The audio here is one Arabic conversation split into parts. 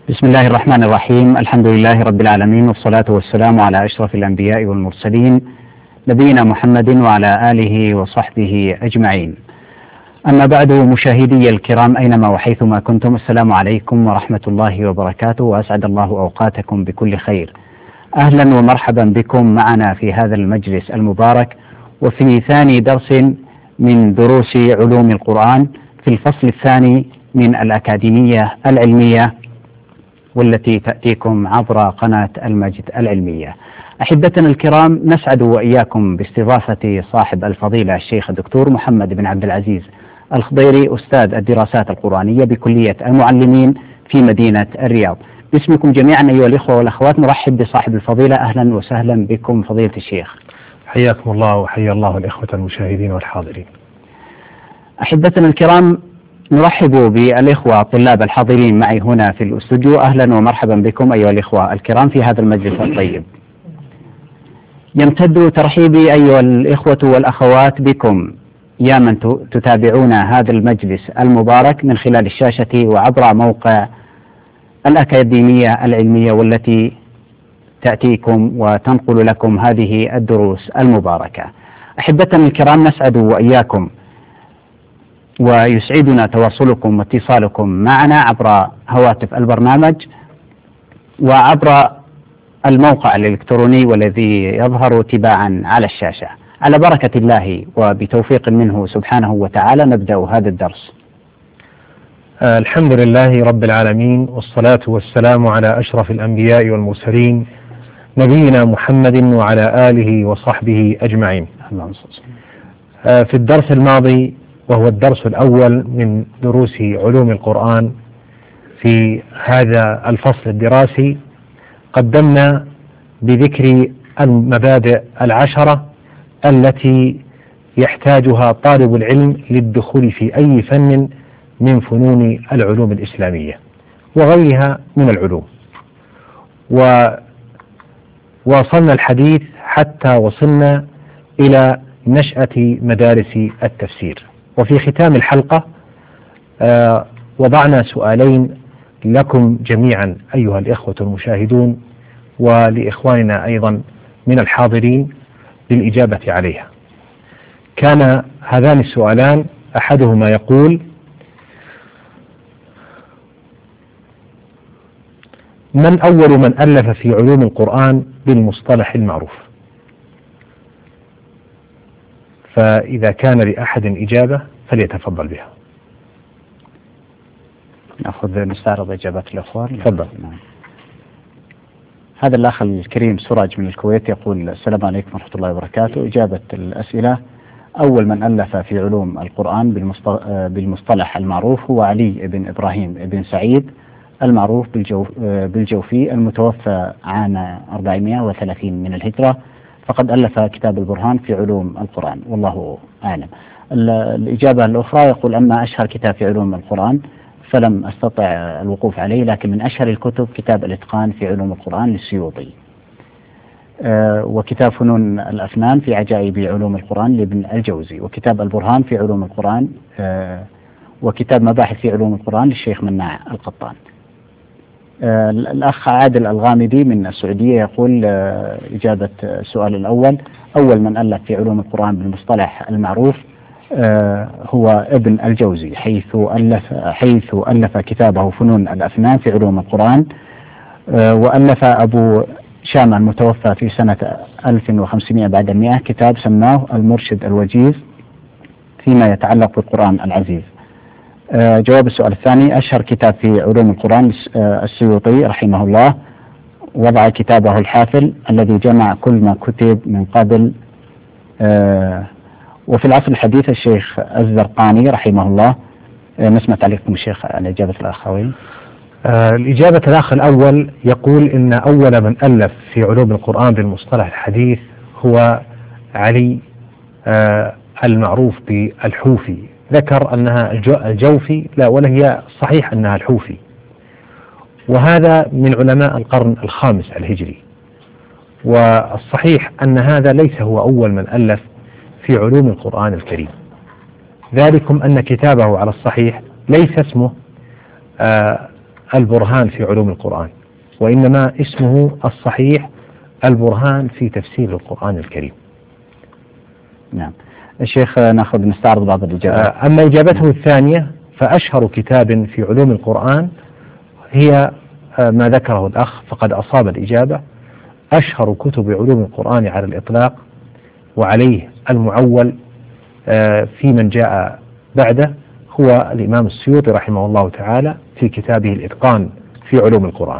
بسم الله الرحمن الرحيم. الحمد لله رب العالمين، والصلاة والسلام على أشرف الأنبياء والمرسلين نبينا محمد وعلى آله وصحبه أجمعين. أما بعد، مشاهدي الكرام أينما وحيثما كنتم، السلام عليكم ورحمة الله وبركاته، وأسعد الله أوقاتكم بكل خير. أهلا ومرحبا بكم معنا في هذا المجلس المبارك، وفي ثاني درس من دروس علوم القرآن في الفصل الثاني من الأكاديمية العلمية، والتي تأتيكم عبر قناة المجد العلمية. أحبتنا الكرام، نسعد وإياكم باستضافة صاحب الفضيلة الشيخ الدكتور محمد بن عبد العزيز الخضيري، أستاذ الدراسات القرآنية بكلية المعلمين في مدينة الرياض. باسمكم جميعا أيها الإخوة والأخوات نرحب بصاحب الفضيلة. أهلا وسهلا بكم فضيلة الشيخ. حياكم الله وحيا الله الإخوة المشاهدين والحاضرين. أحبتنا الكرام، نرحب بالإخوة الطلاب الحاضرين معي هنا في الاستوديو. أهلا ومرحبا بكم أيها الإخوة الكرام في هذا المجلس الطيب. يمتد ترحيبي أيها الإخوة والأخوات بكم يا من تتابعون هذا المجلس المبارك من خلال الشاشة وعبر موقع الأكاديمية العلمية، والتي تأتيكم وتنقل لكم هذه الدروس المباركة. أحبتنا الكرام، نسعد وإياكم ويسعدنا تواصلكم واتصالكم معنا عبر هواتف البرنامج وعبر الموقع الإلكتروني والذي يظهر تباعا على الشاشة. على بركة الله وبتوفيق منه سبحانه وتعالى نبدأ هذا الدرس. الحمد لله رب العالمين، والصلاة والسلام على أشرف الأنبياء والمرسلين نبينا محمد وعلى آله وصحبه أجمعين. في الدرس الماضي، وهو الدرس الأول من دروس علوم القرآن في هذا الفصل الدراسي، قدمنا بذكر المبادئ العشرة التي يحتاجها طالب العلم للدخول في أي فن من فنون العلوم الإسلامية وغيرها من العلوم، ووصلنا الحديث حتى وصلنا إلى نشأة مدارس التفسير. وفي ختام الحلقة وضعنا سؤالين لكم جميعا أيها الإخوة المشاهدون ولإخواننا أيضا من الحاضرين للإجابة عليها. كان هذان السؤالان أحدهما يقول: من أول من ألف في علوم القرآن بالمصطلح المعروف؟ فإذا كان لأحد إجابة فليتفضل بها. نستعرض إجابات الأخوان. تفضل. هذا الأخ الكريم سراج من الكويت يقول: السلام عليكم ورحمة الله وبركاته. إجابة الأسئلة: أول من ألف في علوم القرآن بالمصطلح المعروف هو علي بن إبراهيم بن سعيد المعروف بالجوفي، المتوفى عام 430 من الهجرة، فقد ألف كتاب البرهان في علوم القرآن، والله أعلم. الإجابة الأخرى يقول: أما أشهر كتاب في علوم القرآن فلم أستطع الوقوف عليه، لكن من أشهر الكتب كتاب الإتقان في علوم القرآن للسيوطي، وكتاب فنون الأفنان في عجائب علوم القرآن لابن الجوزي، وكتاب البرهان في علوم القرآن، وكتاب مباحث في علوم القرآن للشيخ مناع القطان. الأخ عادل الغامدي من السعودية يقول: إجابة السؤال الأول: أول من ألف في علوم القرآن بالمصطلح المعروف هو ابن الجوزي، حيث ألف كتابه فنون الأفنان في علوم القرآن، وألف أبو شامة المتوفى في سنة 1500 بعد 100 كتاب سماه المرشد الوجيز فيما يتعلق بالقرآن العزيز. جواب السؤال الثاني: أشهر كتاب في علوم القرآن السيوطي رحمه الله، وضع كتابه الحافل الذي جمع كل ما كتب من قبل. وفي العصر الحديث الشيخ الزرقاني رحمه الله. نسمع تعليقكم الشيخ على إجابة الأخوين. الإجابة الأخ الأول يقول إن أول من ألف في علوم القرآن بالمصطلح الحديث هو علي المعروف بالحوفي. ذكر أنها الجوفي، لا، ولا هي صحيح أنها الحوفي، وهذا من علماء القرن الخامس الهجري. والصحيح أن هذا ليس هو أول من ألف في علوم القرآن الكريم، ذلكم أن كتابه على الصحيح ليس اسمه البرهان في علوم القرآن، وإنما اسمه الصحيح البرهان في تفسير القرآن الكريم. نعم. الشيخ نستعرض بعض الإجابات. أما إجابته الثانية فأشهر كتاب في علوم القرآن هي ما ذكره الأخ، فقد أصاب الإجابة. أشهر كتب علوم القرآن على الإطلاق وعليه المعول في من جاء بعده هو الإمام السيوطي رحمه الله تعالى في كتابه الإتقان في علوم القرآن.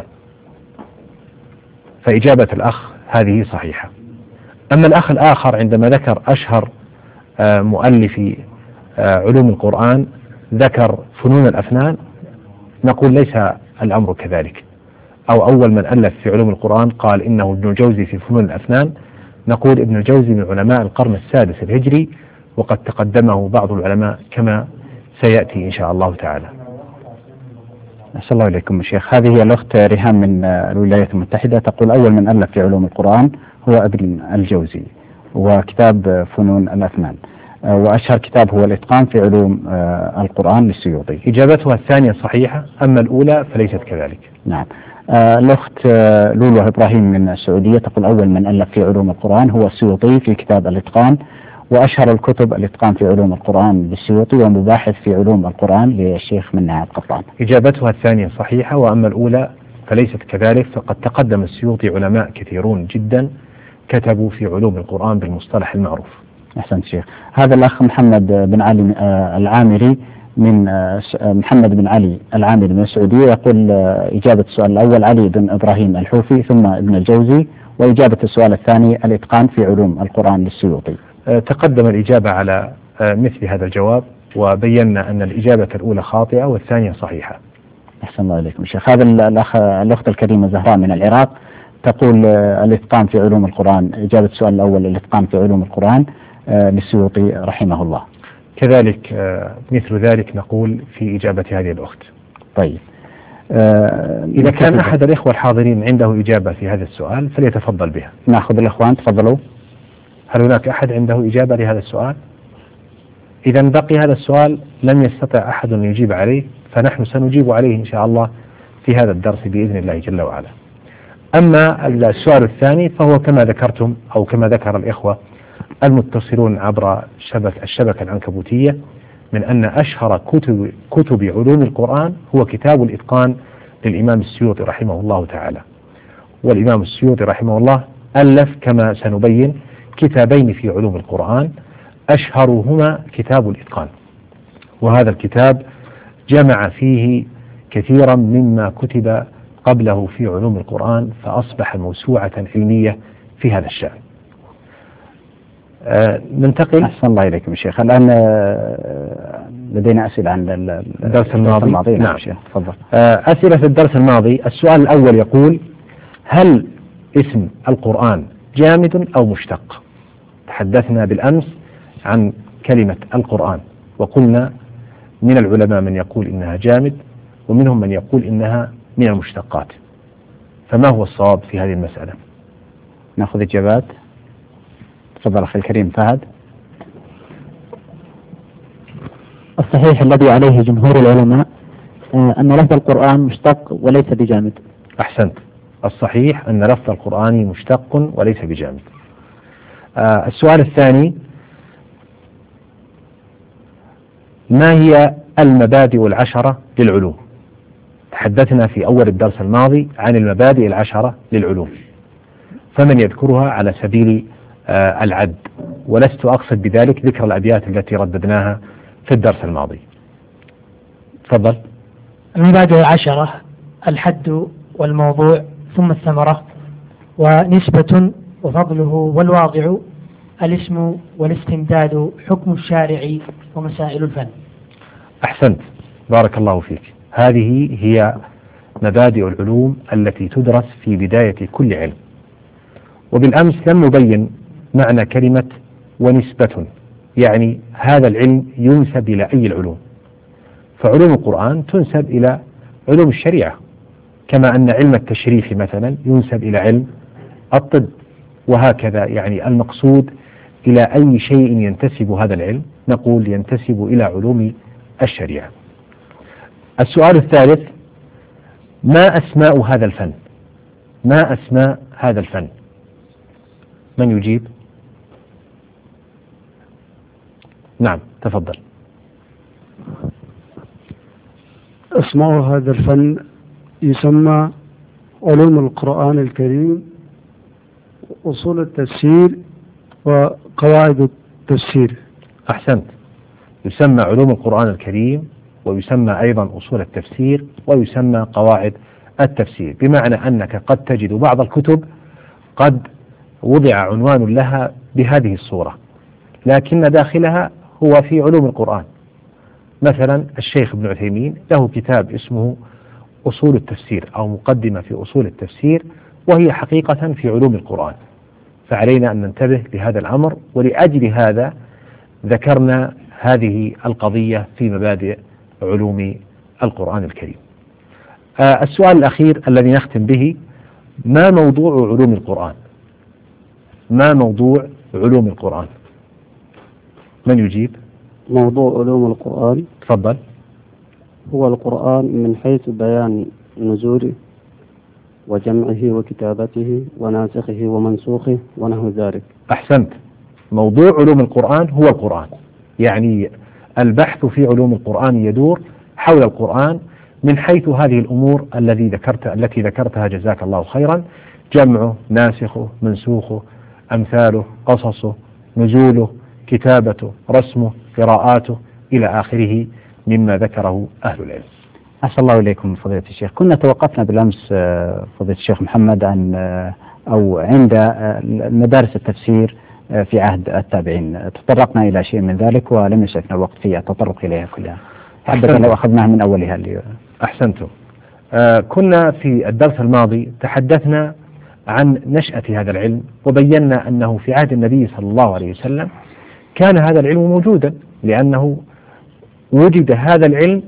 فإجابة الأخ هذه صحيحة. أما الأخ الآخر عندما ذكر أشهر مؤلف علوم القرآن ذكر فنون الأفنان، نقول ليس الأمر كذلك، أو أول من ألف في علوم القرآن قال إنه ابن الجوزي في فنون الأفنان، نقول ابن الجوزي من علماء القرن السادس الهجري، وقد تقدمه بعض العلماء كما سيأتي إن شاء الله تعالى. أحسن الله إليكم شيخ. هذه هي الأخت ريهام من الولايات المتحدة، تقول أول من ألف في علوم القرآن هو ابن الجوزي وكتاب فنون الأفنان، وأشهر كتاب هو الإتقان في علوم القرآن للسيوطي. إجابتها الثانية صحيحة، أما الأولى فليست كذلك. نعم. الأخت لولو إبراهيم من السعودية تقول أول من ألف في علوم القرآن هو السيوطي في كتاب الإتقان، وأشهر الكتب الإتقان في علوم القرآن للسيوطي، ومباحث في علوم القرآن للشيخ منع القطان. إجابتها الثانية صحيحة، وأما الأولى فليست كذلك، فقد تقدم السيوطي علماء كثيرون جدا كتبوا في علوم القرآن بالمصطلح المعروف. أحسنت شيخ. هذا الأخ محمد بن علي العامري من محمد بن علي العامري من السعودية يقول إجابة السؤال الأول علي بن إبراهيم الحوفي ثم ابن الجوزي، وإجابة السؤال الثاني الإتقان في علوم القرآن للسيوطي. تقدم الإجابة على مثل هذا الجواب، وبينا أن الإجابة الأولى خاطئة والثانية صحيحة. أحسن الله إليكم شيخ. هذا الأخت الكريمة زهراء من العراق تقول الإتقان في علوم القرآن، إجابة السؤال الأول الإتقان في علوم القرآن للسيوطي رحمه الله. كذلك مثل ذلك نقول في إجابة هذه الأخت. طيب، إذا كان أحد الإخوة الحاضرين عنده إجابة في هذا السؤال فليتفضل بها. نأخذ الإخوان، تفضلوا. هل هناك أحد عنده إجابة لهذا السؤال؟ إذا بقي هذا السؤال لم يستطع أحد أن يجيب عليه، فنحن سنجيب عليه إن شاء الله في هذا الدرس بإذن الله جل وعلا. أما السؤال الثاني فهو كما ذكرتم أو كما ذكر الإخوة المتصلون عبر الشبكة العنكبوتية، من أن أشهر كتب علوم القرآن هو كتاب الإتقان للإمام السيوطي رحمه الله تعالى. والإمام السيوطي رحمه الله ألف كما سنبين كتابين في علوم القرآن، أشهرهما كتاب الإتقان، وهذا الكتاب جمع فيه كثيرا مما كتب قبله في علوم القرآن، فأصبح موسوعة علمية في هذا الشأن. ننتقل. أحسن الله إليكم شيخ. الآن لدينا أسئلة عن الدرس الماضي. نعم شيخ تفضل. أسئلة في الدرس الماضي. السؤال الأول يقول: هل اسم القرآن جامد أو مشتق؟ تحدثنا بالأمس عن كلمة القرآن وقلنا من العلماء من يقول إنها جامد، ومنهم من يقول إنها من المشتقات، فما هو الصواب في هذه المسألة؟ نأخذ إجابات. تفضل أخي الكريم فهد. الصحيح الذي عليه جمهور العلماء أن لفظ القرآن مشتق وليس بجامد. أحسنت. الصحيح أن لفظ القرآن مشتق وليس بجامد. السؤال الثاني: ما هي المبادئ العشرة للعلوم؟ تحدثنا في أول الدرس الماضي عن المبادئ العشرة للعلوم، فمن يذكرها على سبيل العد، ولست أقصد بذلك ذكر الأبيات التي رددناها في الدرس الماضي. تفضل. المبادئ العشرة: الحد والموضوع ثم الثمرة ونسبة وفضله والواضع الاسم والاستمداد حكم الشارع ومسائل الفن. أحسنت، بارك الله فيك. هذه هي مبادئ العلوم التي تدرس في بداية كل علم. وبالأمس لم نبين معنى كلمة ونسبة، يعني هذا العلم ينسب إلى أي العلوم، فعلوم القرآن تنسب إلى علوم الشريعة، كما أن علم التشريف مثلا ينسب إلى علم الطب، وهكذا. يعني المقصود إلى أي شيء ينتسب هذا العلم نقول ينتسب إلى علوم الشريعة. السؤال الثالث: ما أسماء هذا الفن؟ ما أسماء هذا الفن؟ من يجيب؟ نعم تفضل. أسماء هذا الفن يسمى علوم القرآن الكريم، أصول التفسير، وقواعد التفسير. أحسنت، يسمى علوم القرآن الكريم، ويسمى أيضا أصول التفسير، ويسمى قواعد التفسير، بمعنى أنك قد تجد بعض الكتب قد وضع عنوان لها بهذه الصورة، لكن داخلها هو في علوم القرآن. مثلا الشيخ ابن عثيمين له كتاب اسمه أصول التفسير أو مقدمة في أصول التفسير، وهي حقيقة في علوم القرآن، فعلينا أن ننتبه لهذا الأمر، ولأجل هذا ذكرنا هذه القضية في مبادئ علوم القرآن الكريم. السؤال الأخير الذي نختم به: ما موضوع علوم القرآن؟ ما موضوع علوم القرآن؟ من يجيب؟ موضوع علوم القرآن تفضل. هو القرآن من حيث بيان نزوله وجمعه وكتابته وناسخه ومنسوخه ونحو ذلك. أحسنت، موضوع علوم القرآن هو القرآن، يعني البحث في علوم القرآن يدور حول القرآن من حيث هذه الأمور التي ذكرتها جزاك الله خيرا: جمعه، ناسخه، منسوخه، أمثاله، قصصه، نزوله، كتابته، رسمه، قراءاته، إلى آخره مما ذكره أهل العلم. أحسن الله إليكم فضيلة الشيخ. كنا توقفنا بالأمس فضيلة الشيخ محمد عن أو عند مدارس التفسير في عهد التابعين، تطرقنا إلى شيء من ذلك ولم يسعفنا الوقت في التطرق إليها كلها، حبذا لو أخذناها من أولها. أحسنتم. كنا في الدرس الماضي تحدثنا عن نشأة هذا العلم، وبينا أنه في عهد النبي صلى الله عليه وسلم كان هذا العلم موجودا، لأنه وجد هذا العلم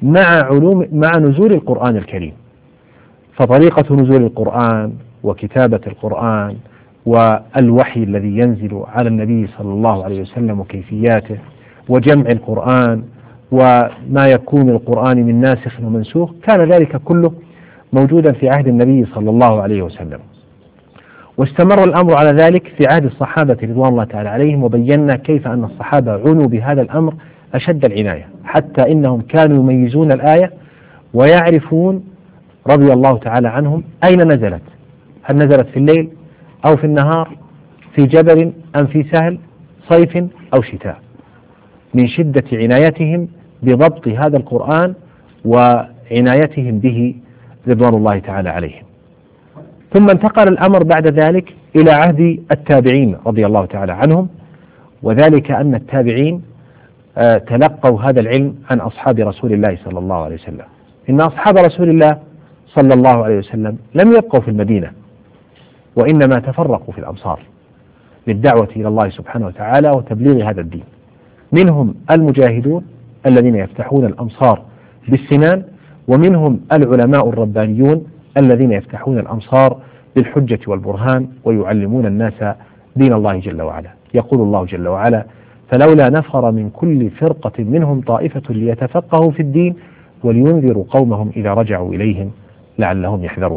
مع نزول القرآن الكريم، فطريقة نزول القرآن وكتابة القرآن والوحي الذي ينزل على النبي صلى الله عليه وسلم وكيفياته وجمع القرآن وما يكون القرآن من ناسخ ومنسوخ، كان ذلك كله موجودا في عهد النبي صلى الله عليه وسلم. واستمر الأمر على ذلك في عهد الصحابة رضوان الله تعالى عليهم، وبينا كيف أن الصحابة عنوا بهذا الأمر أشد العناية، حتى إنهم كانوا يميزون الآية ويعرفون رضي الله تعالى عنهم أين نزلت، هل نزلت في الليل أو في النهار، في جبل أم في سهل، صيف أو شتاء، من شدة عنايتهم بضبط هذا القرآن وعنايتهم به رضوان الله تعالى عليهم. ثم انتقل الأمر بعد ذلك إلى عهد التابعين رضي الله تعالى عنهم، وذلك أن التابعين تلقوا هذا العلم عن أصحاب رسول الله صلى الله عليه وسلم. إن أصحاب رسول الله صلى الله عليه وسلم لم يبقوا في المدينة، وإنما تفرقوا في الأمصار للدعوة إلى الله سبحانه وتعالى وتبليغ هذا الدين. منهم المجاهدون الذين يفتحون الأمصار بالسنان، ومنهم العلماء الربانيون الذين يفتحون الأمصار بالحجة والبرهان ويعلمون الناس دين الله جل وعلا. يقول الله جل وعلا: فلولا نفر من كل فرقة منهم طائفة ليتفقهوا في الدين ولينذروا قومهم إذا رجعوا إليهم لعلهم يحذرون.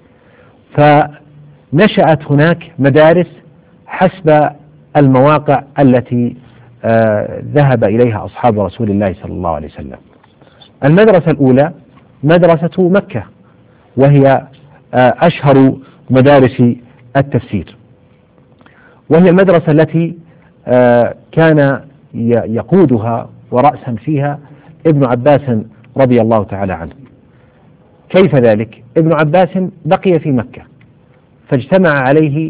فنشأت هناك مدارس حسب المواقع التي ذهب إليها أصحاب رسول الله صلى الله عليه وسلم. المدرسة الأولى مدرسة مكة، وهي أشهر مدارس التفسير، وهي المدرسة التي كان يقودها ورأسا فيها ابن عباس رضي الله تعالى عنه. كيف ذلك؟ ابن عباس بقي في مكة، فاجتمع عليه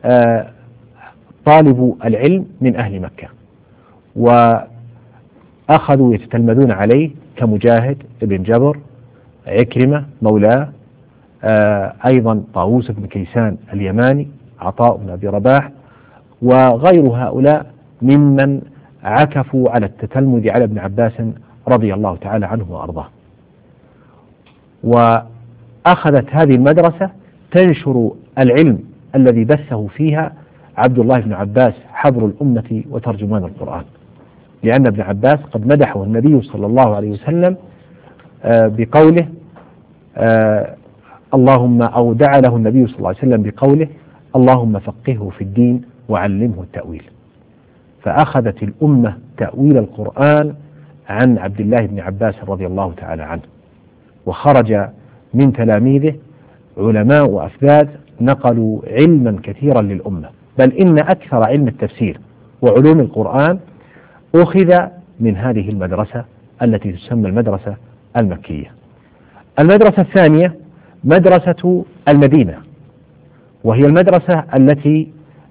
طالب العلم من أهل مكة، وأخذوا يتتلمذون عليه كمجاهد ابن جبر، عكرمة مولاه، أيضا طاووس بن كيسان اليماني، عطاء بن أبي رباح، وغير هؤلاء ممن عكفوا على التتلمذ على ابن عباس رضي الله تعالى عنه وأرضاه. وأخذت هذه المدرسة تنشر العلم الذي بثه فيها عبد الله بن عباس حبر الأمة وترجمان القرآن، لأن ابن عباس قد مدحه النبي صلى الله عليه وسلم بقوله: اللهم أو دعا له النبي صلى الله عليه وسلم بقوله اللهم فقهه في الدين وعلمه التأويل. فأخذت الأمة تأويل القرآن عن عبد الله بن عباس رضي الله تعالى عنه، وخرج من تلاميذه علماء وأفذاذ نقلوا علما كثيرا للأمة، بل إن أكثر علم التفسير وعلوم القرآن أخذ من هذه المدرسة التي تسمى المدرسة المكية. المدرسة الثانية مدرسة المدينة، وهي المدرسة التي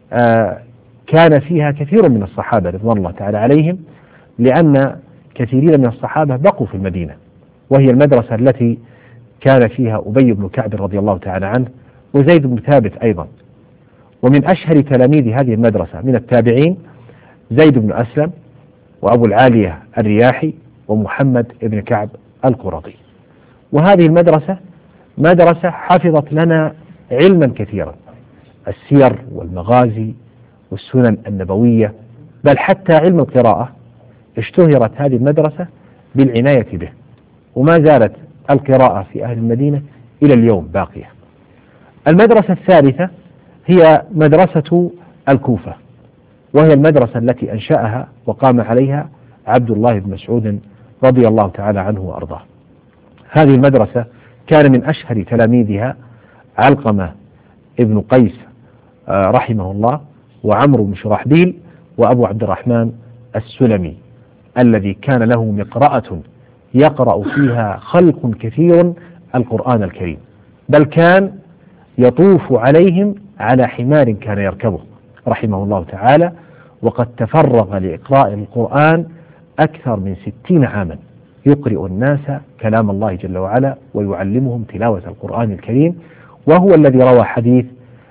كان فيها كثير من الصحابة رضوان الله تعالى عليهم، لأن كثيرين من الصحابة بقوا في المدينة، وهي المدرسة التي كان فيها أبي بن كعب رضي الله تعالى عنه وزيد بن ثابت أيضا. ومن أشهر تلاميذ هذه المدرسة من التابعين زيد بن أسلم وأبو العالية الرياحي ومحمد بن كعب القرظي. وهذه المدرسة مدرسة حفظت لنا علما كثيرا، السير والمغازي والسنن النبوية، بل حتى علم القراءة اشتهرت هذه المدرسة بالعناية به، وما زالت القراءة في أهل المدينة إلى اليوم باقية. المدرسة الثالثة هي مدرسة الكوفة، وهي المدرسة التي أنشأها وقام عليها عبد الله بن مسعود رضي الله تعالى عنه وأرضاه. هذه المدرسة كان من أشهر تلاميذها علقمة ابن قيس رحمه الله، وعمرو بن شرحبيل، وأبو عبد الرحمن السلمي، الذي كان له مقرأة يقرأ فيها خلق كثير القرآن الكريم، بل كان يطوف عليهم على حمار كان يركبه رحمه الله تعالى، وقد تفرغ لإقراء القرآن أكثر من 60 عاما، يقرئ الناس كلام الله جل وعلا ويعلمهم تلاوة القرآن الكريم، وهو الذي روى حديث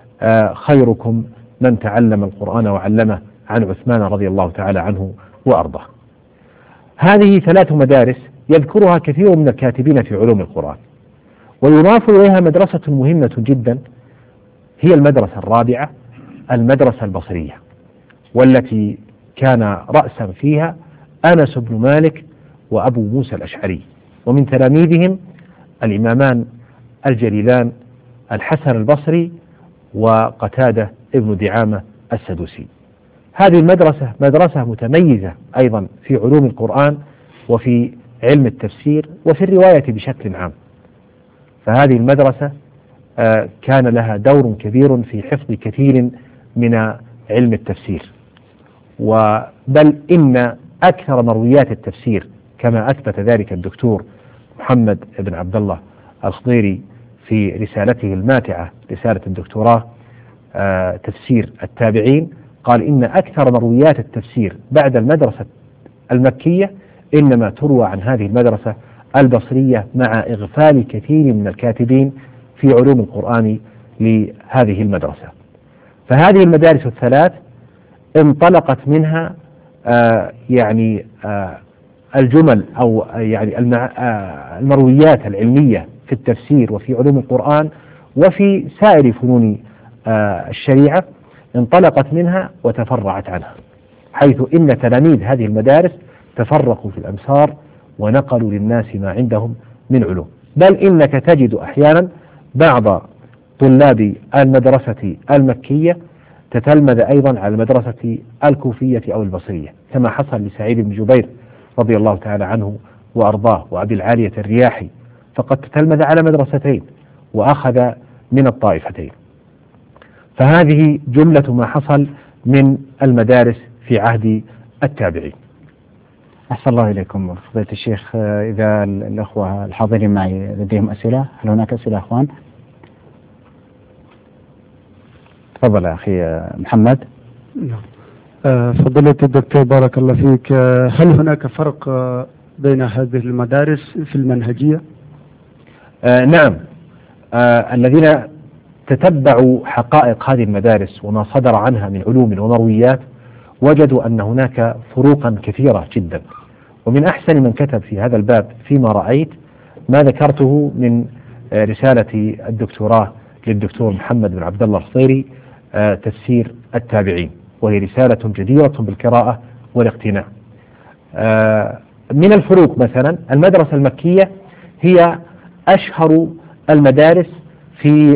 خيركم من تعلم القرآن وعلمه عن عثمان رضي الله تعالى عنه وأرضاه. هذه 3 مدارس يذكرها كثير من الكاتبين في علوم القرآن، ويضاف إليها مدرسة مهمة جدا هي المدرسة الرابعة، المدرسة البصرية، والتي كان رأسا فيها أنس بن مالك وأبو موسى الأشعري، ومن تلاميذهم الإمامان الجليلان الحسن البصري وقتادة ابن دعامة السدوسي. هذه المدرسة مدرسة متميزة أيضا في علوم القرآن وفي علم التفسير وفي الرواية بشكل عام، فهذه المدرسة كان لها دور كبير في حفظ كثير من علم التفسير، بل إن أكثر مرويات التفسير كما أثبت ذلك الدكتور محمد بن عبد الله الخضيري في رسالته الماتعة، رسالة الدكتوراه تفسير التابعين، قال إن أكثر مرويات التفسير بعد المدرسة المكية إنما تروى عن هذه المدرسة البصرية، مع إغفال كثير من الكاتبين في علوم القرآن لهذه المدرسة. فهذه المدارس الثلاث انطلقت منها الجمل أو يعني المرويات العلمية في التفسير وفي علوم القرآن وفي سائر فنون الشريعة، انطلقت منها وتفرعت عنها، حيث إن تلاميذ هذه المدارس تفرقوا في الأمصار ونقلوا للناس ما عندهم من علوم، بل إنك تجد أحيانا بعض طلاب المدرسة المكية تتلمذ أيضا على المدرسة الكوفية أو البصرية، كما حصل لسعيد بن جبير رضي الله تعالى عنه وأرضاه وأبي العالية الرياحي، فقد تتلمذ على مدرستين وأخذ من الطائفتين. فهذه جملة ما حصل من المدارس في عهد التابعين. أحسن الله إليكم فضيلة الشيخ. إذا الأخوة الحاضرين معي لديهم أسئلة، هل هناك أسئلة أخوان؟ تفضل أخي محمد. فضيلة الدكتور بارك الله فيك، هل هناك فرق بين هذه المدارس في المنهجية؟ نعم، الذين تتبعوا حقائق هذه المدارس وما صدر عنها من علوم ومرويات وجدوا أن هناك فروقا كثيرة جدا، ومن أحسن من كتب في هذا الباب فيما رأيت ما ذكرته من رسالة الدكتوراه للدكتور محمد بن عبد الله الخضيري، تفسير التابعين، وهي رسالة جديرة بالقراءة والاقتناء. من الفروق مثلا المدرسة المكية هي أشهر المدارس في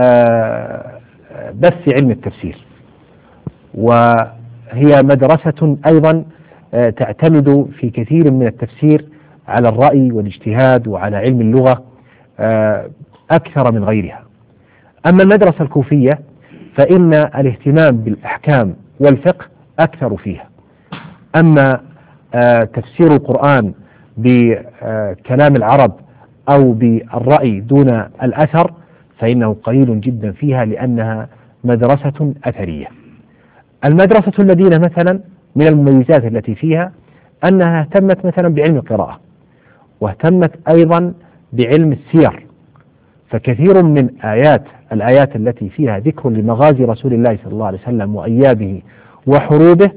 بث علم التفسير، وهي مدرسة أيضا تعتمد في كثير من التفسير على الرأي والاجتهاد وعلى علم اللغة أكثر من غيرها. أما المدرسة الكوفية فإن الاهتمام بالأحكام والفقه أكثر فيها. أما تفسير القرآن بكلام العرب أو بالرأي دون الأثر فإنه قليل جدا فيها، لأنها مدرسة أثرية. المدرسة المدينة مثلا من المميزات التي فيها أنها اهتمت مثلا بعلم القراءة، واهتمت أيضا بعلم السير، فكثير من الآيات التي فيها ذكر لمغازي رسول الله صلى الله عليه وسلم وأيامه وحروبه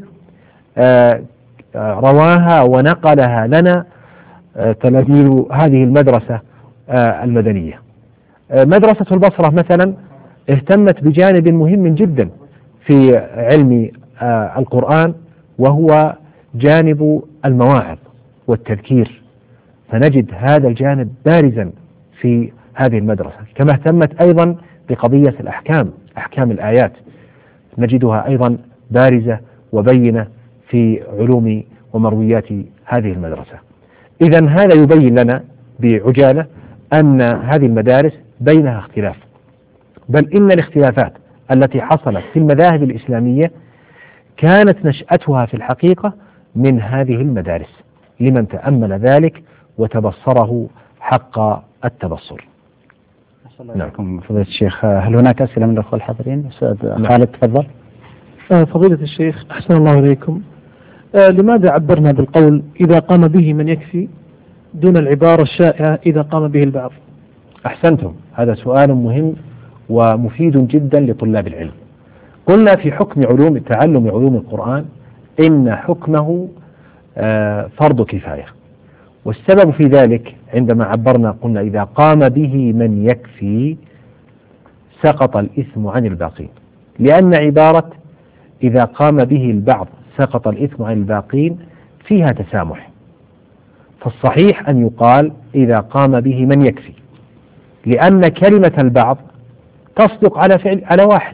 رواها ونقلها لنا تلاميذ هذه المدرسة المدنية. مدرسة البصرة مثلا اهتمت بجانب مهم جدا في علم القرآن، وهو جانب المواعظ والتذكير، فنجد هذا الجانب بارزا في هذه المدرسة. كما اهتمت أيضا بقضية أحكام الآيات، نجدها أيضا بارزة وبينة في علوم ومرويات هذه المدرسة. إذا هذا يبين لنا بعجالة أن هذه المدارس بينها اختلاف، بل إن الاختلافات التي حصلت في المذاهب الإسلامية كانت نشأتها في الحقيقة من هذه المدارس، لمن تأمل ذلك وتبصره حق التبصر. نعم. فضيلة الشيخ، هل هناك أسئلة من الأخوة الحاضرين؟ أستاذ خالد تفضل. فضيلة الشيخ أحسن الله إليكم، لماذا عبرنا بالقول إذا قام به من يكفي دون العبارة الشائعة إذا قام به البعض؟ أحسنتم، هذا سؤال مهم ومفيد جدا لطلاب العلم. قلنا في حكم تعلم علوم القرآن إن حكمه فرض كفاية، والسبب في ذلك عندما عبرنا قلنا إذا قام به من يكفي سقط الإثم عن الباقين، لأن عبارة إذا قام به البعض سقط الإثم عن الباقين فيها تسامح، فالصحيح أن يقال إذا قام به من يكفي، لأن كلمة البعض تصدق على واحد،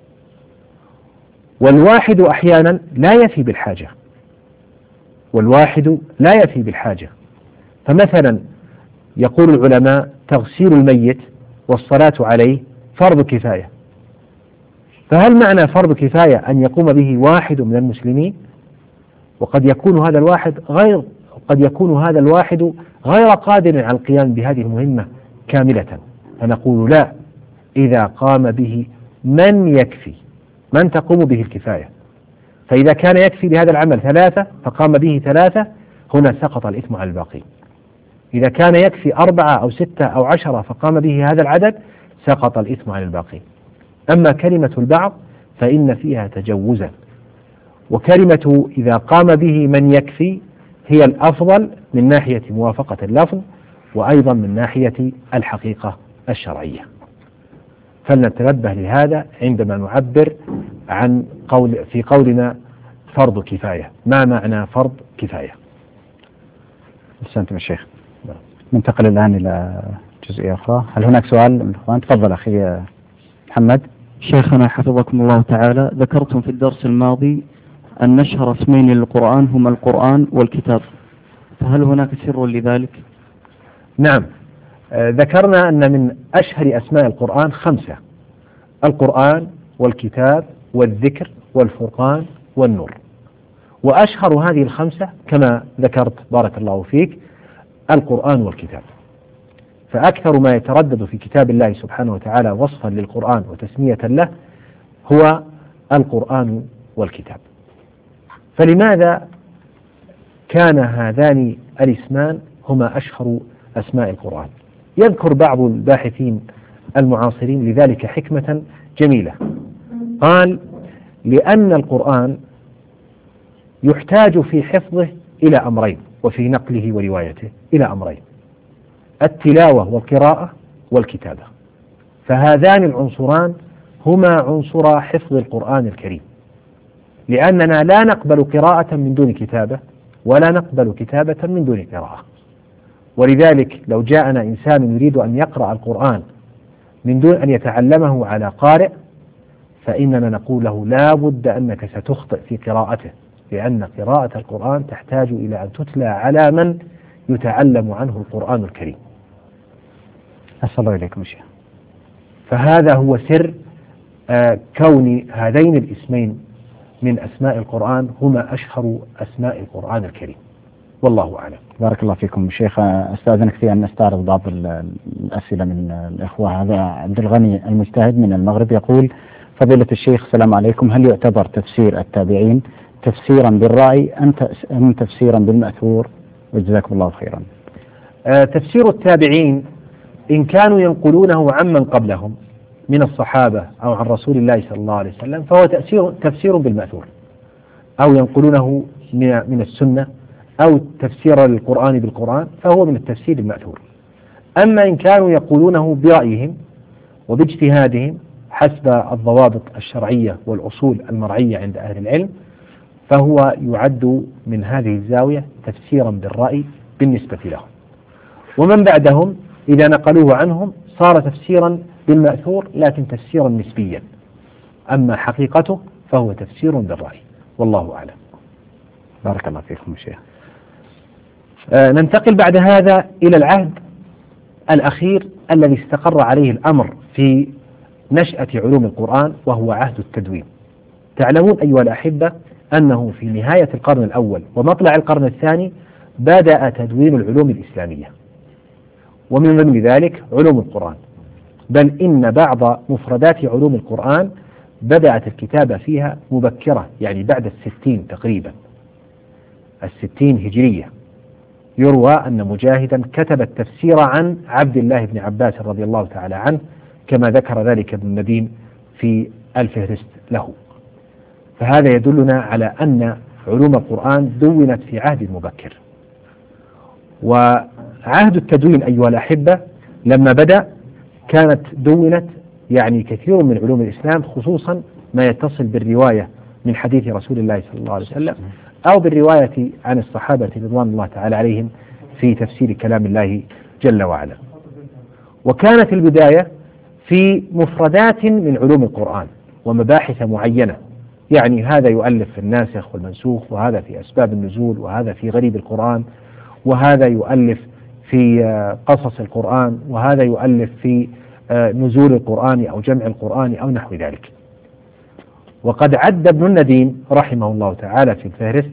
والواحد أحيانا لا يفي بالحاجة. فمثلا يقول العلماء تغسيل الميت والصلاة عليه فرض كفاية، فهل معنى فرض كفاية أن يقوم به واحد من المسلمين؟ وقد يكون هذا الواحد غير قادر على القيام بهذه المهمة كاملة، فنقول لا، إذا قام به من يكفي، من تقوم به الكفاية. فإذا كان يكفي لهذا العمل 3 فقام به 3 هنا سقط الإثم على الباقين. إذا كان يكفي 4 أو 6 أو 10 فقام به هذا العدد سقط الإثم على الباقين. أما كلمة البعض فإن فيها تجوزا، وكلمة إذا قام به من يكفي هي الأفضل من ناحية موافقة اللفظ وأيضا من ناحية الحقيقة الشرعية. فلنتنبه لهذا عندما نعبر عن في قولنا فرض كفاية، ما معنى فرض كفاية؟ أحسنتم الشيخ. ننتقل الآن إلى جزئية أخرى. هل هناك سؤال من الإخوان؟ تفضل أخي محمد. شيخنا حفظكم الله تعالى، ذكرتم في الدرس الماضي أن أشهر اسمين للقرآن هما القرآن والكتاب، فهل هناك سر لذلك؟ نعم، ذكرنا أن من أشهر أسماء القرآن 5: القرآن والكتاب والذكر والفرقان والنور. وأشهر هذه ال5 كما ذكرت بارك الله فيك القرآن والكتاب، فأكثر ما يتردد في كتاب الله سبحانه وتعالى وصفا للقرآن وتسمية له هو القرآن والكتاب. فلماذا كان هذان الاسمان هما أشهر أسماء القرآن؟ يذكر بعض الباحثين المعاصرين لذلك حكمة جميلة، قال: لأن القرآن يحتاج في حفظه إلى أمرين، وفي نقله وروايته إلى أمرين: التلاوة والقراءة والكتابة، فهذان العنصران هما عنصر حفظ القرآن الكريم، لأننا لا نقبل قراءة من دون كتابة ولا نقبل كتابة من دون قراءة. ولذلك لو جاءنا إنسان يريد أن يقرأ القرآن من دون أن يتعلمه على قارئ، فإننا نقول له لا بد أنك ستخطئ في قراءته، لأن قراءة القرآن تحتاج إلى أن تتلى على من يتعلم عنه القرآن الكريم. أسأل الله إليكم شيخ. فهذا هو سر كون هذين الاسمين من أسماء القرآن هما أشهر أسماء القرآن الكريم، والله أعلم. بارك الله فيكم شيخ. أستاذنك في أن نستعرض بعض الأسئلة من الإخوة. هذا عبد الغني المجتهد من المغرب يقول: فضيلة الشيخ السلام عليكم، هل يعتبر تفسير التابعين تفسيرا بالرأي أم تفسيرا بالمأثور؟ وجزاكم الله خيرا. تفسير التابعين إن كانوا ينقلونه عمن قبلهم من الصحابة أو عن رسول الله صلى الله عليه وسلم فهو تفسير بالمأثور، أو ينقلونه من السنة، أو تفسير للقرآن بالقرآن فهو من التفسير المأثور. أما إن كانوا يقولونه برأيهم وباجتهادهم حسب الضوابط الشرعية والأصول المرعية عند أهل العلم فهو يعد من هذه الزاوية تفسيرا بالرأي بالنسبة لهم. ومن بعدهم إذا نقلوه عنهم صار تفسيرا بالمأثور لكن تفسيرا نسبيا، أما حقيقته فهو تفسير بالرأي، والله أعلم. بارك الله فيكم شيخ. ننتقل بعد هذا إلى العهد الأخير الذي استقر عليه الأمر في نشأة علوم القرآن، وهو عهد التدوين. تعلمون أيها الأحبة أنه في نهاية القرن الأول ومطلع القرن الثاني بدأ تدوين العلوم الإسلامية، ومن ضمن ذلك علوم القرآن، بل إن بعض مفردات علوم القرآن بدأت الكتابة فيها مبكرة، يعني بعد 60 تقريبا، 60 هجرية. يروى أن مجاهدا كتب التفسير عن عبد الله بن عباس رضي الله تعالى عنه، كما ذكر ذلك ابن النديم في الفهرست له. فهذا يدلنا على أن علوم القرآن دونت في عهد مبكر. وعهد التدوين أيها الأحبة لما بدأ كانت دونت يعني كثير من علوم الإسلام، خصوصا ما يتصل بالرواية من حديث رسول الله صلى الله عليه وسلم أو بالرواية عن الصحابة رضوان الله تعالى عليهم في تفسير كلام الله جل وعلا. وكانت البداية في مفردات من علوم القرآن ومباحث معينة، يعني هذا يؤلف في الناسخ والمنسوخ، وهذا في أسباب النزول، وهذا في غريب القرآن، وهذا يؤلف في قصص القرآن، وهذا يؤلف في نزول القرآن أو جمع القرآن أو نحو ذلك. وقد عد ابن النديم رحمه الله تعالى في الفهرست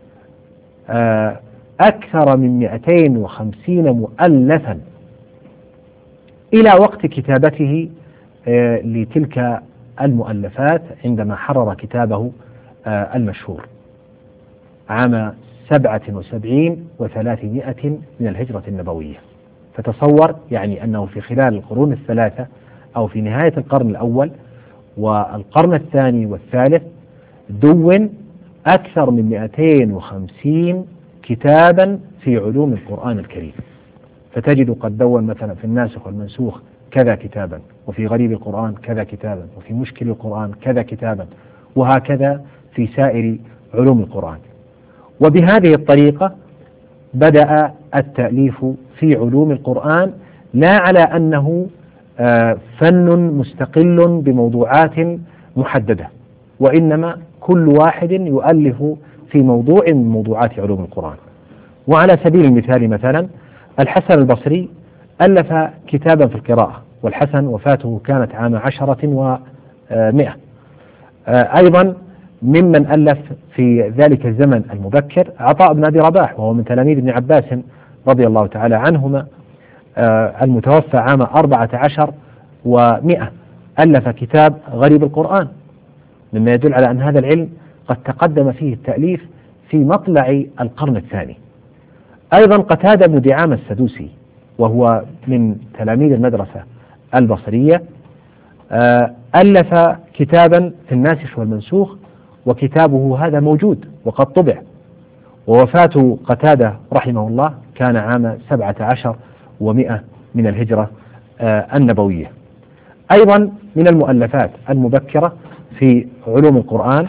أكثر من 250 مؤلفا إلى وقت كتابته لتلك المؤلفات، عندما حرر كتابه المشهور عام 77 و300 من الهجرة النبوية. فتصور يعني أنه في خلال القرون الثلاثة أو في نهاية القرن الأول والقرن الثاني والثالث دون أكثر من 250 كتابا في علوم القرآن الكريم. فتجد قد دون مثلا في الناسخ والمنسوخ كذا كتابا، وفي غريب القرآن كذا كتابا، وفي مشكل القرآن كذا كتابا، وهكذا في سائر علوم القرآن. وبهذه الطريقة بدأ التأليف في علوم القرآن، لا على أنه فن مستقل بموضوعات محددة، وإنما كل واحد يؤلف في موضوع من موضوعات علوم القرآن. وعلى سبيل المثال مثلا الحسن البصري ألف كتابا في القراءة، والحسن وفاته كانت عام 10 و100. أيضا ممن ألف في ذلك الزمن المبكر عطاء بن أبي رباح، وهو من تلاميذ ابن عباس رضي الله تعالى عنهما، المتوفى عام 14 و100، ألف كتاب غريب القرآن، مما يدل على أن هذا العلم قد تقدم فيه التأليف في مطلع القرن الثاني. أيضا قتادة بن دعامة السدوسي، وهو من تلاميذ المدرسة البصرية، ألف كتابا في الناسخ والمنسوخ، وكتابه هذا موجود وقد طبع. ووفاة قتادة رحمه الله كان عام 17 و100 من الهجرة النبوية. أيضا من المؤلفات المبكرة في علوم القرآن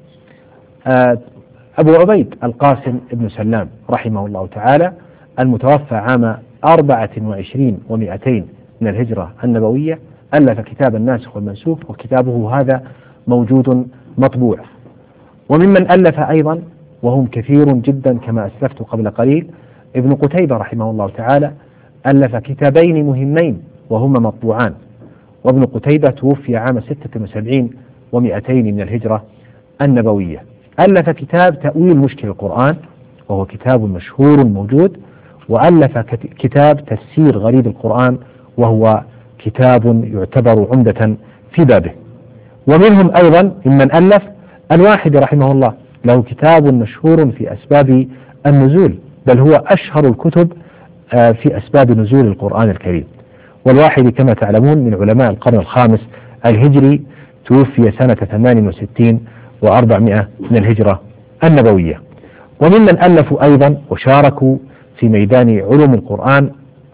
أبو عبيد القاسم بن سلام رحمه الله تعالى، المتوفى عام 24 و200 من الهجرة النبوية، ألف كتاب الناسخ والمنسوخ، وكتابه هذا موجود مطبوع. وممن ألف أيضا وهم كثير جدا كما أسلفت قبل قليل ابن قتيبة رحمه الله تعالى ألف كتابين مهمين وهما مطبوعان. وابن قتيبة توفي عام 76 و200 من الهجرة النبوية. ألف كتاب تأويل مشكل القرآن وهو كتاب مشهور موجود، وألف كتاب تفسير غريب القرآن وهو كتاب يعتبر عمدة في بابه. ومنهم أيضا ممن ألف الواحد رحمه الله، له كتاب مشهور في أسباب النزول، بل هو أشهر الكتب في أسباب نزول القرآن الكريم. والواحد كما تعلمون من علماء القرن الخامس الهجري، توفي سنة 68 و400 من الهجرة النبوية. وممن ألفوا أيضا وشاركوا في ميدان علوم القرآن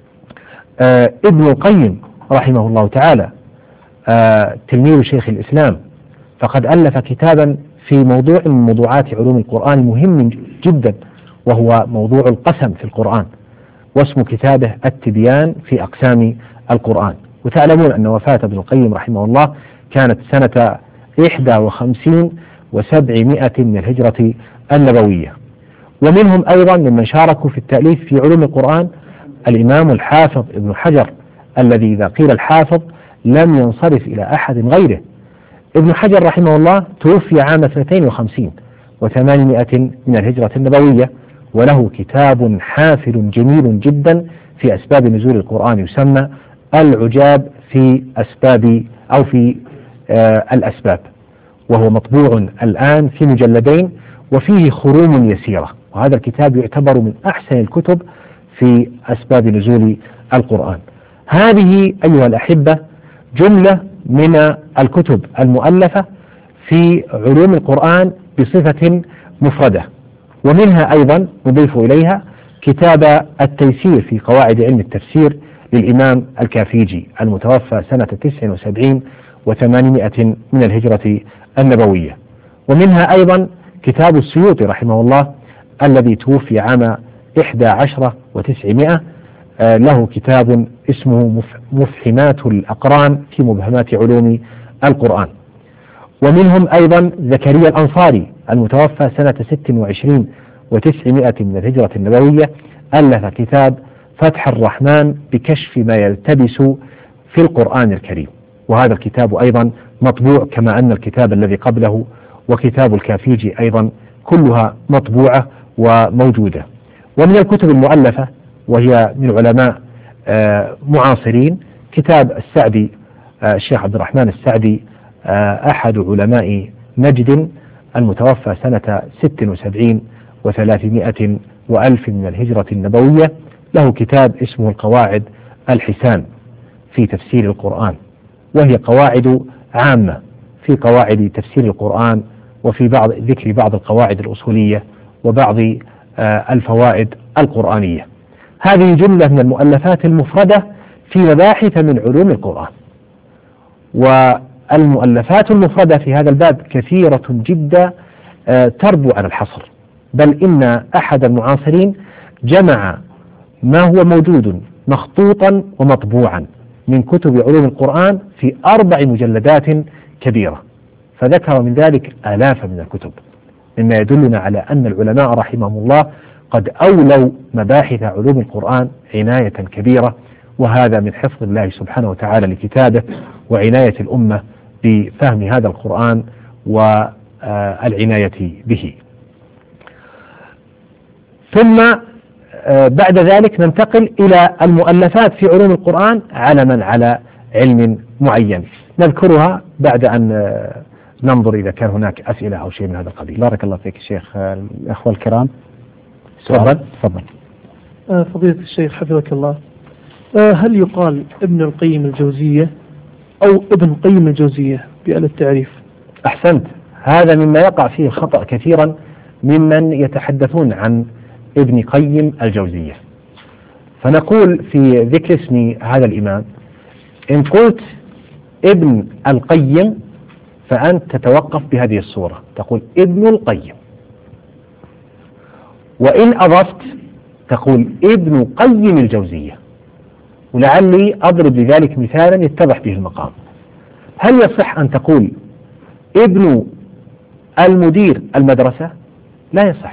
ابن القيم رحمه الله تعالى، تلميذ شيخ الإسلام، فقد ألف كتابا في موضوع من موضوعات علوم القرآن مهم جدا، وهو موضوع القسم في القرآن، واسم كتابه التبيان في أقسام القرآن. وتعلمون أن وفاة ابن القيم رحمه الله كانت سنة 51 و700 من الهجرة النبوية. ومنهم أيضا ممن شاركوا في التأليف في علوم القرآن الإمام الحافظ ابن حجر، الذي إذا قيل الحافظ لم ينصرف إلى أحد غيره. ابن حجر رحمه الله توفي عام 52 و800 من الهجرة النبوية، وله كتاب حافل جميل جدا في أسباب نزول القرآن يسمى العجاب في أسباب أو في الأسباب، وهو مطبوع الآن في مجلدين وفيه خروم يسيرة. وهذا الكتاب يعتبر من أحسن الكتب في أسباب نزول القرآن. هذه أيها الأحبة جملة من الكتب المؤلفة في علوم القرآن بصفة مفردة. ومنها أيضا نضيف إليها كتاب التيسير في قواعد علم التفسير للإمام الكافيجي المتوفى سنة 79 و800 من الهجرة النبوية. ومنها أيضا كتاب السيوطي رحمه الله الذي توفي عام 11 و900، له كتاب اسمه مفحمات الأقران في مبهمات علوم القرآن. ومنهم أيضا زكريا الأنصاري المتوفى سنة 26 و900 من الهجرة النبوية، ألف كتاب فتح الرحمن بكشف ما يلتبس في القرآن الكريم، وهذا الكتاب أيضا مطبوع كما أن الكتاب الذي قبله وكتاب الكافيجي أيضا كلها مطبوعة وموجودة. ومن الكتب المؤلفة وهي من علماء معاصرين كتاب السعدي، الشيخ عبد الرحمن السعدي أحد علماء نجد المتوفى سنة 76 و300 وألف من الهجرة النبوية، له كتاب اسمه القواعد الحسان في تفسير القرآن، وهي قواعد عامة في قواعد تفسير القرآن وفي ذكر بعض القواعد الأصولية وبعض الفوائد القرآنية. هذه جملة من المؤلفات المفردة في مباحث من علوم القرآن. والمؤلفات المفردة في هذا الباب كثيرة جدا تربو على الحصر، بل إن أحد المعاصرين جمع ما هو موجود مخطوطا ومطبوعا من كتب علوم القرآن في 4 مجلدات كبيرة، فذكر من ذلك آلاف من الكتب، مما يدلنا على أن العلماء رحمهم الله قد أولوا مباحث علوم القرآن عناية كبيرة، وهذا من حفظ الله سبحانه وتعالى لكتابه وعناية الأمة بفهم هذا القرآن والعناية به. ثم بعد ذلك ننتقل إلى المؤلفات في علوم القرآن علما على علم معين، نذكرها بعد أن ننظر إذا كان هناك أسئلة أو شيء من هذا القبيل. بارك الله فيك شيخ. الأخوة الكرام تفضل. فضيلة الشيخ حفظك الله، هل يقال ابن القيم الجوزية أو ابن قيم الجوزية بآل التعريف؟ أحسنت، هذا مما يقع فيه الخطأ كثيرا ممن يتحدثون عن ابن قيم الجوزية. فنقول في ذكر اسم هذا الإمام إن قلت ابن القيم فأنت تتوقف بهذه الصورة، تقول ابن القيم، وإن أضفت تقول ابن قيم الجوزية، ولعلي أضرب لذلك مثالا يتضح به المقام. هل يصح أن تقول ابن المدير المدرسة؟ لا يصح،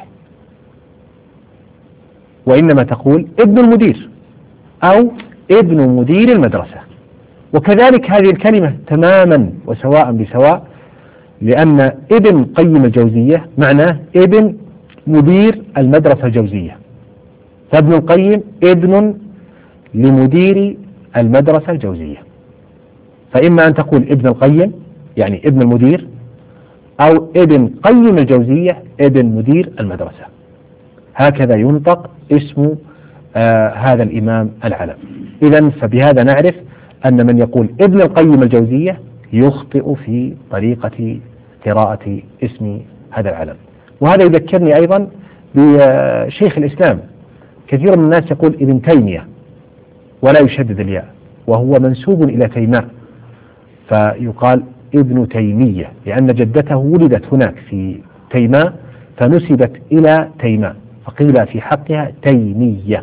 وإنما تقول ابن المدير أو ابن مدير المدرسة. وكذلك هذه الكلمة تماما وسواء بسواء، لأن ابن قيم الجوزية معناه ابن مدير المدرسة الجوزية، فابن القيم ابن لمدير المدرسة الجوزية. فإما أن تقول ابن القيم يعني ابن المدير، أو ابن قيم الجوزية ابن مدير المدرسة. هكذا ينطق اسم هذا الإمام العلم. إذن فبهذا نعرف أن من يقول ابن القيم الجوزية يخطئ في طريقة قراءة اسم هذا العلم. وهذا يذكرني أيضا بشيخ الإسلام. كثير من الناس يقول ابن تيمية ولا يشدد الياء، وهو منسوب إلى تيماء، فيقال ابن تيمية لأن جدته ولدت هناك في تيماء فنسبت إلى تيماء، فقيل في حقها تيمية،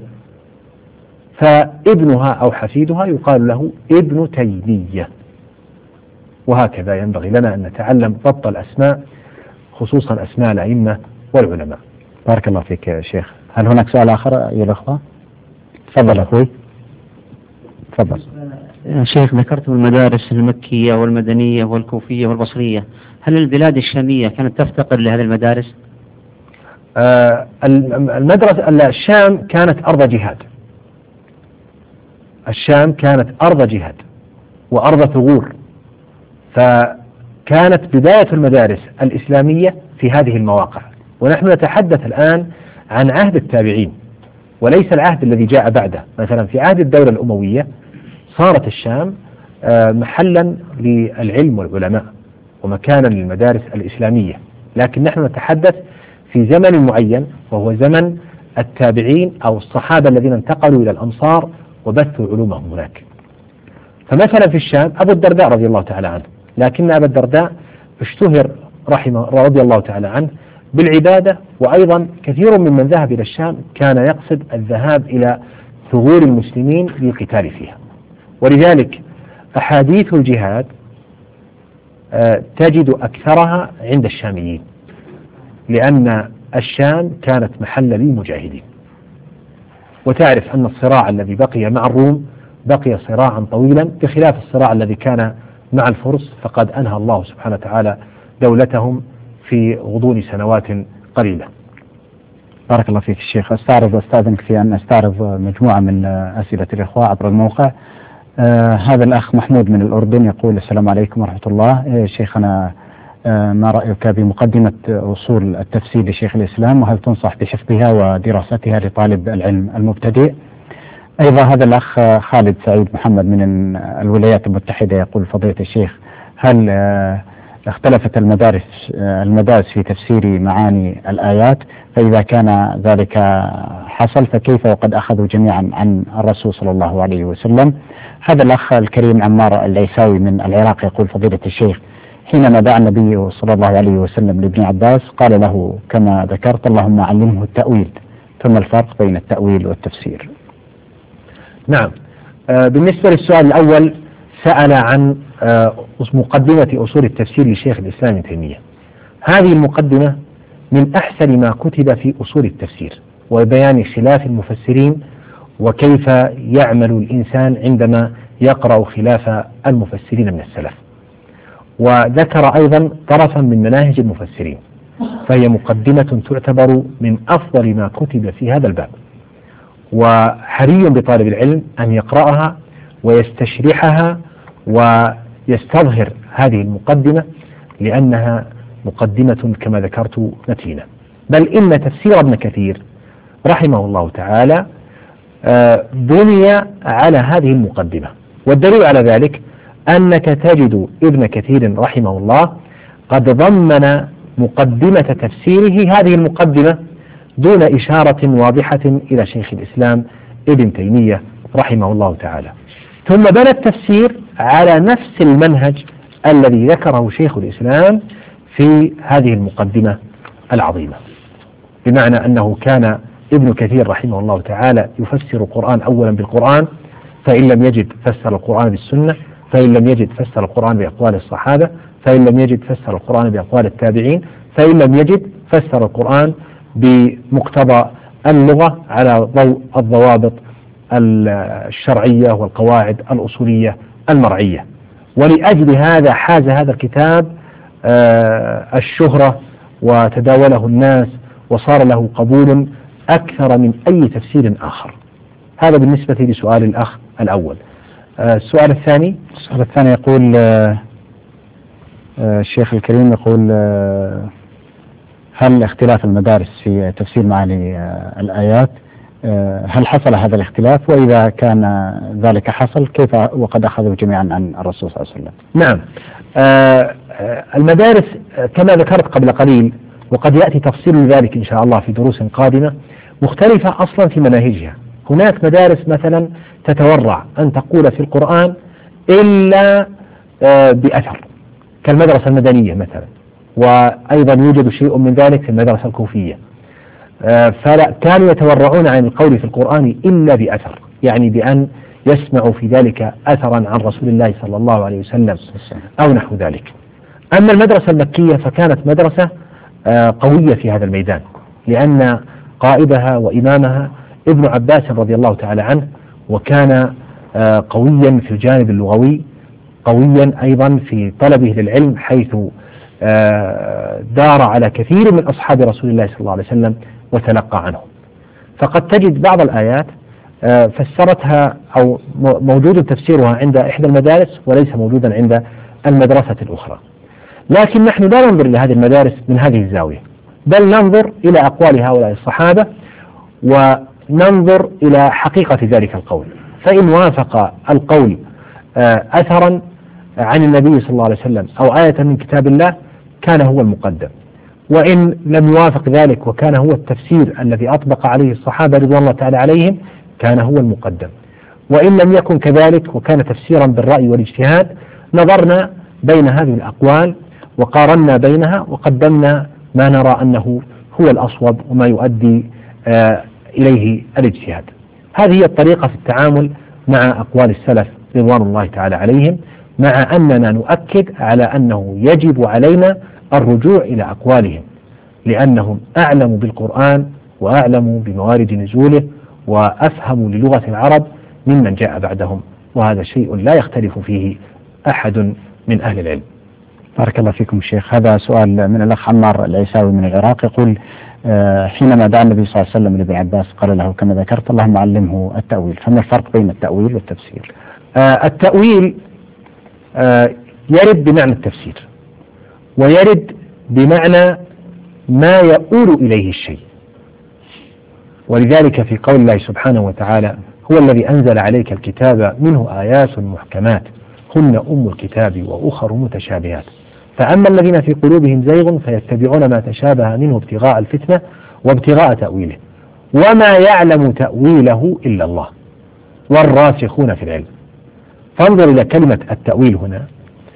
فابنها أو حفيدها يقال له ابن تيمية. وهكذا ينبغي لنا أن نتعلم ضبط الأسماء، خصوصا أسماء الأئمة والعلماء. بارك الله فيك يا شيخ. هل هناك سؤال آخر يا الأخوة؟ تفضل أخوي. تفضل يا شيخ. ذكرتم المدارس المكية والمدنية والكوفية والبصرية، هل البلاد الشامية كانت تفتقر لهذه المدارس؟ المدرسة الشام كانت أرض جهاد، الشام كانت أرض جهاد وأرض ثغور، فكانت بداية المدارس الإسلامية في هذه المواقع. ونحن نتحدث الآن عن عهد التابعين وليس العهد الذي جاء بعده. مثلا في عهد الدولة الأموية صارت الشام محلا للعلم والعلماء ومكانا للمدارس الإسلامية، لكن نحن نتحدث في زمن معين وهو زمن التابعين أو الصحابة الذين انتقلوا إلى الأمصار وبثوا علومهم هناك. فمثلا في الشام أبو الدرداء رضي الله تعالى عنه، لكن أبا الدرداء اشتهر رضي الله تعالى عنه بالعبادة، وأيضا كثير ممن ذهب إلى الشام كان يقصد الذهاب إلى ثغور المسلمين للقتال فيها. ولذلك أحاديث الجهاد تجد أكثرها عند الشاميين، لأن الشام كانت محل للمجاهدين. وتعرف أن الصراع الذي بقي مع الروم بقي صراعا طويلا، بخلاف الصراع الذي كان مع الفرس، فقد أنهى الله سبحانه وتعالى دولتهم في غضون سنوات قليلة. بارك الله فيك الشيخ. أستاذنك في أن أستعرض مجموعة من أسئلة الإخوة عبر الموقع. هذا الأخ محمود من الأردن يقول: السلام عليكم ورحمة الله. شيخنا، ما رأيك بمقدمة أصول التفسير لشيخ الإسلام، وهل تنصح بحفظها ودراستها لطالب العلم المبتدئ؟ أيضا هذا الأخ خالد سعيد محمد من الولايات المتحدة يقول: فضيلة الشيخ، هل اختلفت المدارس في تفسير معاني الآيات؟ فإذا كان ذلك حصل فكيف وقد أخذوا جميعا عن الرسول صلى الله عليه وسلم؟ هذا الأخ الكريم عمار العيساوي من العراق يقول: فضيلة الشيخ، حينما دعا النبي صلى الله عليه وسلم لابن عباس قال له كما ذكرت: اللهم علمه التأويل، ثم الفرق بين التأويل والتفسير. نعم. بالنسبة للسؤال الأول، سأل عن مقدمة أصول التفسير لشيخ الإسلام ابن تيمية. هذه المقدمة من أحسن ما كتب في أصول التفسير وبيان خلاف المفسرين وكيف يعمل الإنسان عندما يقرأ خلاف المفسرين من السلف. وذكر أيضا طرفا من مناهج المفسرين، فهي مقدمة تعتبر من أفضل ما كتب في هذا الباب، وحري بطالب العلم أن يقرأها ويستشرحها ويستظهر هذه المقدمة، لأنها مقدمة كما ذكرت متينة. بل إن تفسير ابن كثير رحمه الله تعالى بني على هذه المقدمة، والدليل على ذلك أنك تجد ابن كثير رحمه الله قد ضمن مقدمة تفسيره هذه المقدمة دون إشارة واضحة إلى شيخ الإسلام ابن تيمية رحمه الله تعالى، ثم بنى التفسير على نفس المنهج الذي ذكره شيخ الإسلام في هذه المقدمة العظيمة، بمعنى أنه كان ابن كثير رحمه الله تعالى يفسر القرآن أولا بالقرآن، فإن لم يجد فسر القرآن بالسنة، فإن لم يجد فسر القرآن بأقوال الصحابة، فإن لم يجد فسر القرآن بأقوال التابعين، فإن لم يجد فسر القرآن بمقتضى اللغة على ضوء الضوابط الشرعية والقواعد الأصولية المرعية. ولأجل هذا حاز هذا الكتاب الشهرة وتداوله الناس وصار له قبول أكثر من أي تفسير آخر. هذا بالنسبة لسؤال الأخ الأول. السؤال الثاني يقول الشيخ الكريم يقول هل اختلاف المدارس في تفسير معاني الآيات هل حصل هذا الاختلاف؟ وإذا كان ذلك حصل كيف وقد أخذوا جميعا عن الرسول صلى الله عليه وسلم؟ نعم، المدارس كما ذكرت قبل قليل وقد يأتي تفصيل ذلك إن شاء الله في دروس قادمة مختلفة أصلا في مناهجها. هناك مدارس مثلا تتورع أن تقول في القرآن إلا بأثر كالمدرسة المدنية مثلا، وأيضا يوجد شيء من ذلك في المدرسة الكوفية. فلا كانوا يتورعون عن القول في القرآن إلا بأثر، يعني بأن يسمعوا في ذلك أثرا عن رسول الله صلى الله عليه وسلم أو نحو ذلك. أما المدرسة المكية فكانت مدرسة قوية في هذا الميدان، لأن قائدها وإمامها ابن عباس رضي الله تعالى عنه، وكان قويا في الجانب اللغوي، قويا أيضا في طلبه للعلم، حيث دار على كثير من أصحاب رسول الله صلى الله عليه وسلم وتلقى عنهم. فقد تجد بعض الآيات فسرتها أو موجود تفسيرها عند إحدى المدارس وليس موجودا عند المدرسة الأخرى. لكن نحن لا ننظر إلى هذه المدارس من هذه الزاوية، بل ننظر إلى أقوال هؤلاء الصحابة وننظر إلى حقيقة ذلك القول. فإن وافق القول أثرا عن النبي صلى الله عليه وسلم أو آية من كتاب الله كان هو المقدم، وإن لم يوافق ذلك وكان هو التفسير الذي أطبق عليه الصحابة رضوان الله تعالى عليهم كان هو المقدم. وإن لم يكن كذلك وكان تفسيرا بالرأي والاجتهاد نظرنا بين هذه الأقوال وقارنا بينها وقدمنا ما نرى أنه هو الأصوب وما يؤدي إليه الاجتهاد. هذه هي الطريقة في التعامل مع أقوال السلف رضوان الله تعالى عليهم، مع أننا نؤكد على أنه يجب علينا الرجوع إلى أقوالهم، لأنهم أعلم بالقرآن وأعلم بموارد نزوله وأفهم للغة العرب ممن جاء بعدهم، وهذا شيء لا يختلف فيه أحد من أهل العلم. بارك الله فيكم شيخ. هذا سؤال من الأخ عمار العيساوي من العراق، يقول حينما دعا النبي صلى الله عليه وسلم لابن عباس قال له كما ذكرت اللهم علمه التأويل، فما الفرق بين التأويل والتفسير؟ التأويل يرد بمعنى التفسير، ويرد بمعنى ما يؤول إليه الشيء، ولذلك في قول الله سبحانه وتعالى هو الذي أنزل عليك الكتاب منه آيات محكمات هن أم الكتاب وأخر متشابهات، فأما الذين في قلوبهم زيغ فيتبعون ما تشابه منه ابتغاء الفتنة وابتغاء تأويله وما يعلم تأويله إلا الله والراسخون في العلم. فانظر إلى كلمة التأويل هنا،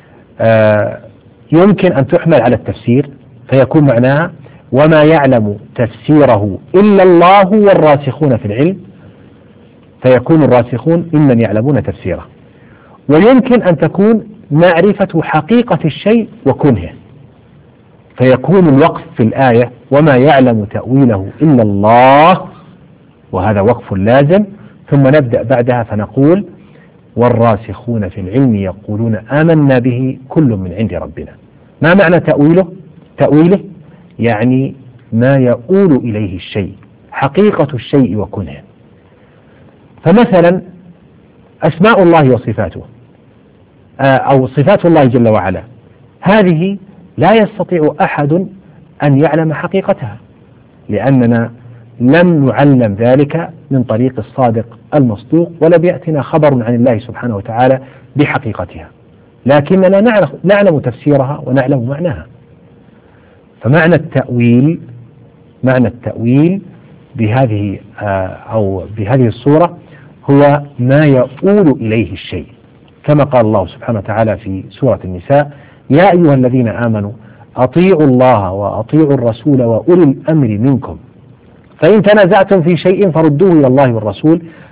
يمكن أن تحمل على التفسير فيكون معناها وما يعلم تفسيره إلا الله والراسخون في العلم، فيكون الراسخون ممن يعلمون تفسيره. ويمكن أن تكون معرفة حقيقة الشيء وكنهه، فيكون الوقف في الآية وما يعلم تأويله إلا الله، وهذا وقف لازم، ثم نبدأ بعدها فنقول والراسخون في العلم يقولون آمنا به كل من عند ربنا. ما معنى تأويله؟ تأويله يعني ما يؤول إليه الشيء، حقيقة الشيء وكنهه. فمثلا أسماء الله وصفاته أو صفات الله جل وعلا، هذه لا يستطيع أحد أن يعلم حقيقتها، لأننا لم نعلم ذلك من طريق الصادق المصدوق، ولم يأتنا خبر عن الله سبحانه وتعالى بحقيقتها، لكننا نعلم تفسيرها ونعلم معناها. فمعنى التأويل، معنى التأويل بهذه أو بهذه الصورة هو ما يؤول إليه الشيء، كما قال الله سبحانه وتعالى في سورة النساء يا أيها الذين آمنوا أطيعوا الله وأطيعوا الرسول وأولي الأمر منكم فإن تنازعتم في شيء فردوه إلى الله والرسول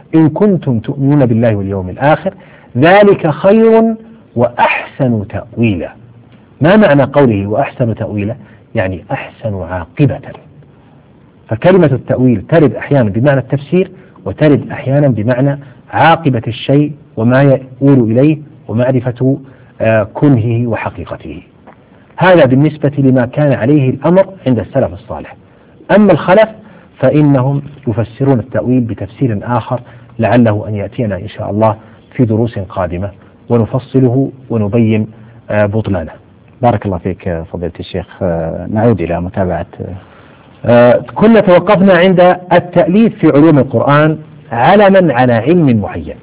إن كنتم تؤمنون بالله واليوم الآخر ذلك خير وأحسن تأويلا. ما معنى قوله وأحسن تأويلا؟ يعني أحسن عاقبة. فكلمة التأويل ترد أحيانا بمعنى التفسير، وترد أحيانا بمعنى عاقبة الشيء وما يؤول إليه ومعرفة كنهه وحقيقته. هذا بالنسبة لما كان عليه الأمر عند السلف الصالح. أما الخلف فإنهم يفسرون التأويل بتفسير آخر لعله أن يأتينا إن شاء الله في دروس قادمة ونفصله ونبين بطلانه. بارك الله فيك فضيلة الشيخ. نعود إلى متابعة. كنا توقفنا عند التأليف في علوم القرآن علما على علم معين.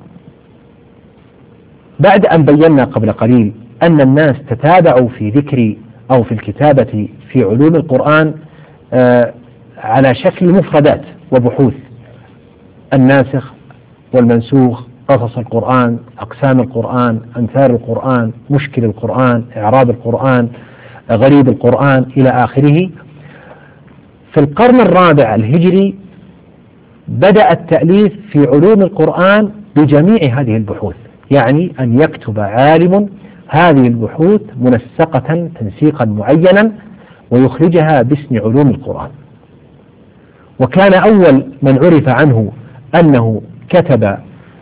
بعد أن بينا قبل قليل أن الناس تتابعوا في ذكر أو في الكتابة في علوم القرآن على شكل مفردات وبحوث: الناسخ والمنسوخ، قصص القرآن، أقسام القرآن، أمثال القرآن، مشكل القرآن، إعراب القرآن، غريب القرآن إلى آخره. في القرن الرابع الهجري بدأ التأليف في علوم القرآن بجميع هذه البحوث، يعني أن يكتب عالم هذه البحوث منسقة تنسيقا معينا ويخرجها باسم علوم القرآن. وكان أول من عرف عنه أنه كتب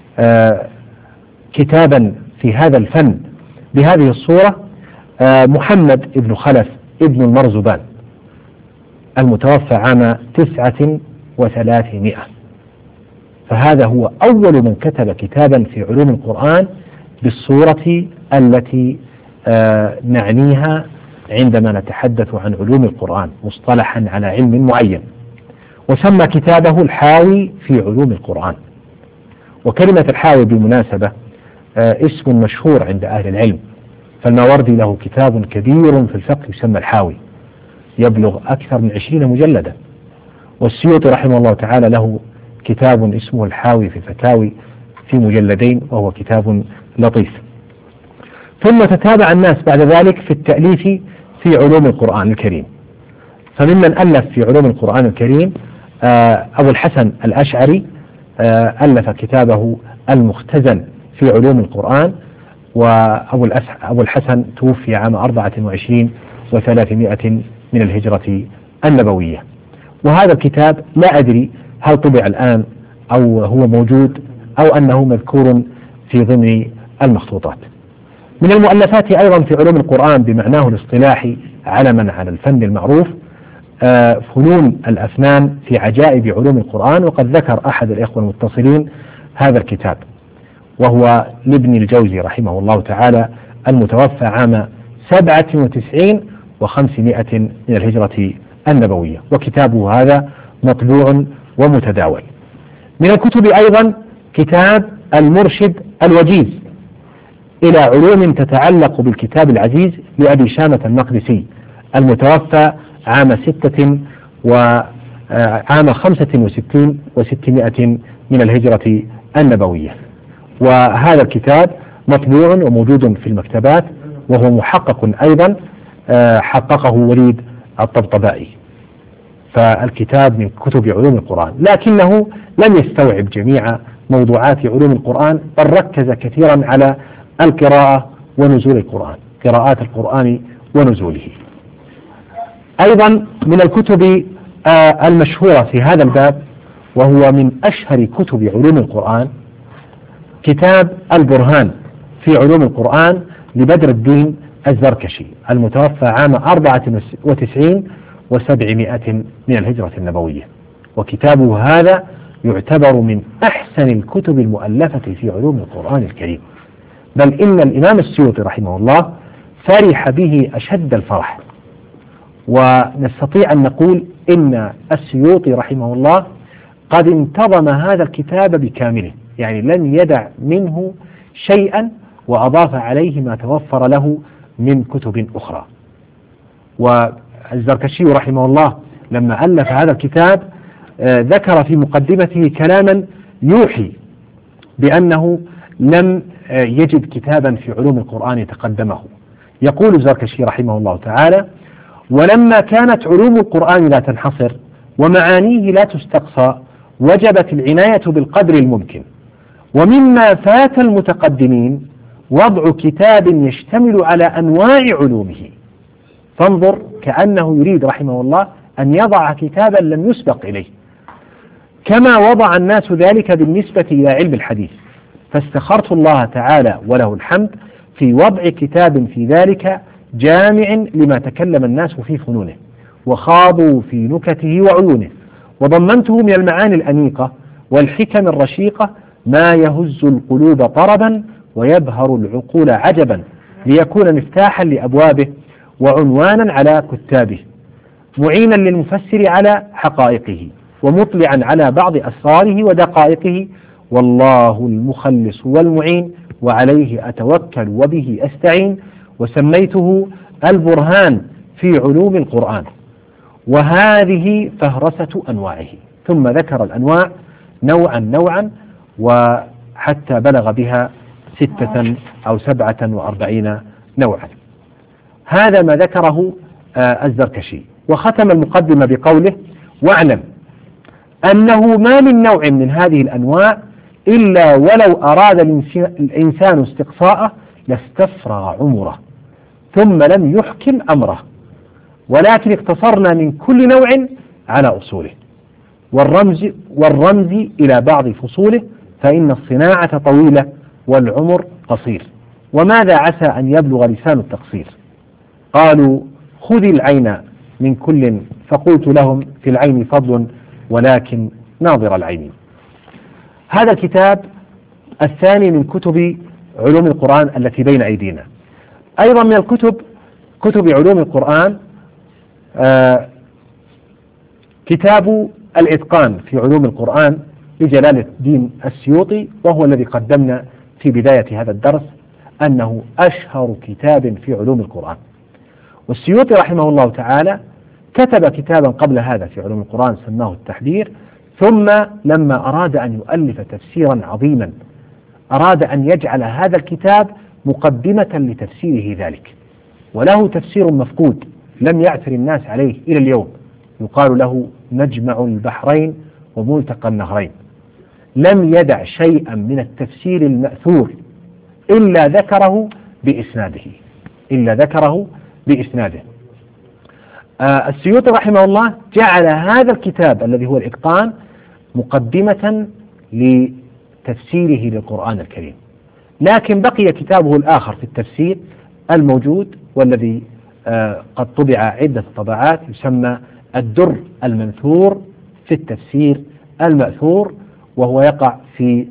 كتابا في هذا الفن بهذه الصورة محمد بن خلف ابن المرزبان المتوفى عام 39، فهذا هو أول من كتب كتابا في علوم القرآن بالصورة التي نعنيها عندما نتحدث عن علوم القرآن مصطلحا على علم معين، وسمى كتابه الحاوي في علوم القرآن. وكلمة الحاوي بالمناسبة اسم مشهور عند أهل العلم، فالماوردي له كتاب كبير في الفقه يسمى الحاوي يبلغ أكثر من 20 مجلدا، والسيوطي رحمه الله تعالى له كتاب اسمه الحاوي في الفتاوي في مجلدين، وهو كتاب لطيف. ثم تتابع الناس بعد ذلك في التأليف في علوم القرآن الكريم، فممن ألف في علوم القرآن الكريم أبو الحسن الأشعري ألف كتابه المختزن في علوم القرآن، وأبو الحسن توفي عام 24 و300 من الهجرة النبوية. وهذا الكتاب لا أدري هل طبع الآن أو هو موجود أو أنه مذكور في ضمن المخطوطات. من المؤلفات أيضا في علوم القرآن بمعناه الاصطلاحي علما على الفن المعروف فنون الأفنان في عجائب علوم القرآن، وقد ذكر أحد الإخوة المتصلين هذا الكتاب، وهو لابن الجوزي رحمه الله تعالى المتوفى عام 97 و500 من الهجرة النبوية، وكتابه هذا مطبوع ومتداول. من الكتب أيضا كتاب المرشد الوجيز إلى علوم تتعلق بالكتاب العزيز لأبي شامة المقدسي المتوفى عام 65 و600 من الهجرة النبوية. وهذا الكتاب مطبوع وموجود في المكتبات، وهو محقق أيضا حققه وليد الطبطبائي. فالكتاب من كتب علوم القرآن، لكنه لم يستوعب جميع موضوعات علوم القرآن، بل ركز كثيرا على القراءة ونزول القرآن، قراءات القرآن ونزوله. أيضا من الكتب المشهورة في هذا الباب، وهو من أشهر كتب علوم القرآن، كتاب البرهان في علوم القرآن لبدر الدين الزركشي المتوفى عام 94 و700 من الهجرة النبوية. وكتابه هذا يعتبر من أحسن الكتب المؤلفة في علوم القرآن الكريم، بل إن الإمام السيوطي رحمه الله فرح به أشد الفرح. ونستطيع أن نقول إن السيوطي رحمه الله قد انتظم هذا الكتاب بكامله، يعني لم يدع منه شيئا وأضاف عليه ما توفر له من كتب أخرى. والزركشي رحمه الله لما ألف هذا الكتاب ذكر في مقدمته كلاما يوحي بأنه لم يجد كتابا في علوم القرآن تقدمه. يقول الزركشي رحمه الله تعالى: ولما كانت علوم القرآن لا تنحصر ومعانيه لا تستقصى وجبت العناية بالقدر الممكن. ومما فات المتقدمين وضع كتاب يشتمل على أنواع علومه. فانظر، كأنه يريد رحمه الله أن يضع كتابا لم يسبق إليه، كما وضع الناس ذلك بالنسبة إلى علم الحديث. فاستخرت الله تعالى وله الحمد في وضع كتاب في ذلك جامع لما تكلم الناس في فنونه وخاضوا في نكته وعيونه، وضمنته من المعاني الأنيقة والحكم الرشيقة ما يهز القلوب طربا ويبهر العقول عجبا، ليكون مفتاحا لأبوابه وعنوانا على كتابه، معينا للمفسر على حقائقه ومطلعا على بعض أسراره ودقائقه. والله المخلص والمعين وعليه أتوكل وبه أستعين. وسميته البرهان في علوم القرآن. وهذه فهرسة أنواعه، ثم ذكر الأنواع نوعا نوعا وحتى بلغ بها 46 أو 47 نوعا. هذا ما ذكره الزركشي. وختم المقدمة بقوله: واعلم أنه ما من نوع من هذه الأنواع إلا ولو أراد الإنسان استقصاءه لاستفرغ عمره ثم لم يحكم أمره، ولكن اقتصرنا من كل نوع على أصوله والرمز إلى بعض فصوله، فإن الصناعة طويلة والعمر قصير، وماذا عسى أن يبلغ لسان التقصير. قالوا: خذ العين من كل، فقلت لهم: في العين فضل ولكن ناظر العين. هذا الكتاب الثاني من كتب علوم القرآن التي بين أيدينا. أيضا من كتب علوم القرآن كتاب الإتقان في علوم القرآن لجلال الدين السيوطي، وهو الذي قدمنا في بداية هذا الدرس أنه أشهر كتاب في علوم القرآن. والسيوطي رحمه الله تعالى كتب كتابا قبل هذا في علوم القرآن سماه التحذير، ثم لما أراد أن يؤلف تفسيرا عظيما أراد أن يجعل هذا الكتاب مقدمة لتفسيره ذلك، وله تفسير مفقود لم يعثر الناس عليه إلى اليوم، يقال له مجمع البحرين وملتقى النهرين. لم يدع شيئا من التفسير المأثور إلا ذكره بإسناده. السيوطي رحمه الله جعل هذا الكتاب الذي هو الإتقان مقدمة لتفسيره للقرآن الكريم، لكن بقي كتابه الآخر في التفسير الموجود والذي قد طبع عدة طبعات، يسمى الدر المنثور في التفسير المأثور، وهو يقع في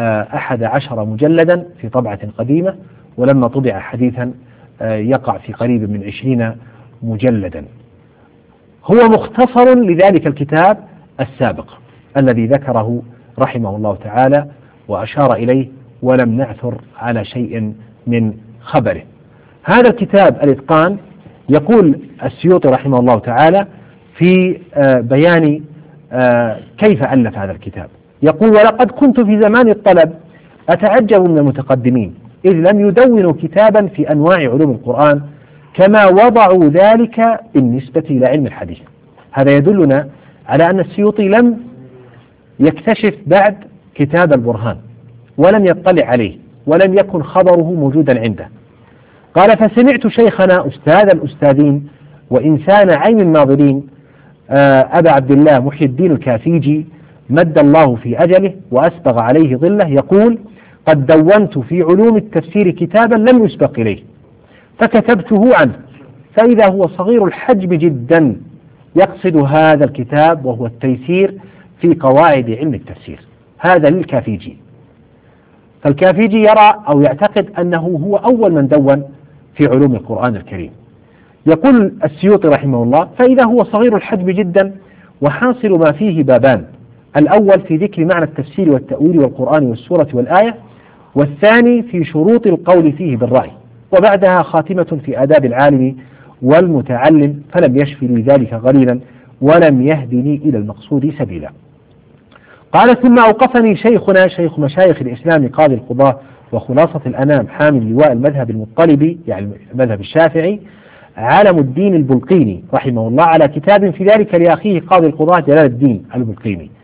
11 مجلدا في طبعة قديمة، ولما طبع حديثا يقع في قريب من 20 مجلدا. هو مختصر لذلك الكتاب السابق الذي ذكره رحمه الله تعالى وأشار إليه ولم نعثر على شيء من خبره. هذا الكتاب الإتقان يقول السيوطي رحمه الله تعالى في بيان كيف ألف هذا الكتاب، يقول: ولقد كنت في زمان الطلب أتعجب من المتقدمين إذ لم يدونوا كتابا في أنواع علوم القرآن كما وضعوا ذلك بالنسبة إلى علم الحديث. هذا يدلنا على أن السيوطي لم يكتشف بعد كتاب البرهان ولم يطلع عليه ولم يكن خبره موجودا عنده. قال: فسمعت شيخنا أستاذ الأستاذين وإنسان عين الناظرين أبا عبد الله محي الدين الكافيجي مد الله في أجله وأسبغ عليه ظله يقول: قد دونت في علوم التفسير كتابا لم يسبق إليه فكتبته عنه، فإذا هو صغير الحجم جدا. يقصد هذا الكتاب وهو التيسير في قواعد علم التفسير، هذا للكافيجي. فالكافيجي يرى أو يعتقد أنه هو أول من دون في علوم القرآن الكريم. يقول السيوطي رحمه الله: فإذا هو صغير الحجم جدا وحاصل ما فيه بابان: الأول في ذكر معنى التفسير والتأويل والقرآن والسورة والآية، والثاني في شروط القول فيه بالرأي، وبعدها خاتمة في آداب العالم والمتعلم، فلم يشفي لي ذلك غليلا ولم يهدني إلى المقصود سبيلا. قال: ثم أوقفني شيخنا شيخ مشايخ الإسلام قاضي القضاة وخلاصة الأنام حامل لواء المذهب المطلبي يعني المذهب الشافعي علم الدين البلقيني رحمه الله على كتاب في ذلك لأخيه قاضي القضاة جلال الدين البلقيني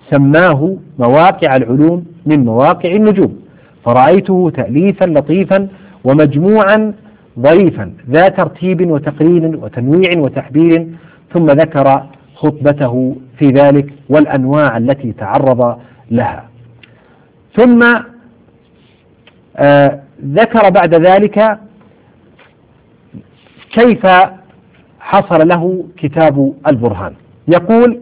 سماه مواقع العلوم من مواقع النجوم، فرأيته تأليفا لطيفا ومجموعا ظريفا ذا ترتيب وتقرير وتنويع وتحبير، ثم ذكر خطبته في ذلك والأنواع التي تعرض لها. ثم ذكر بعد ذلك كيف حصل له كتاب البرهان. يقول: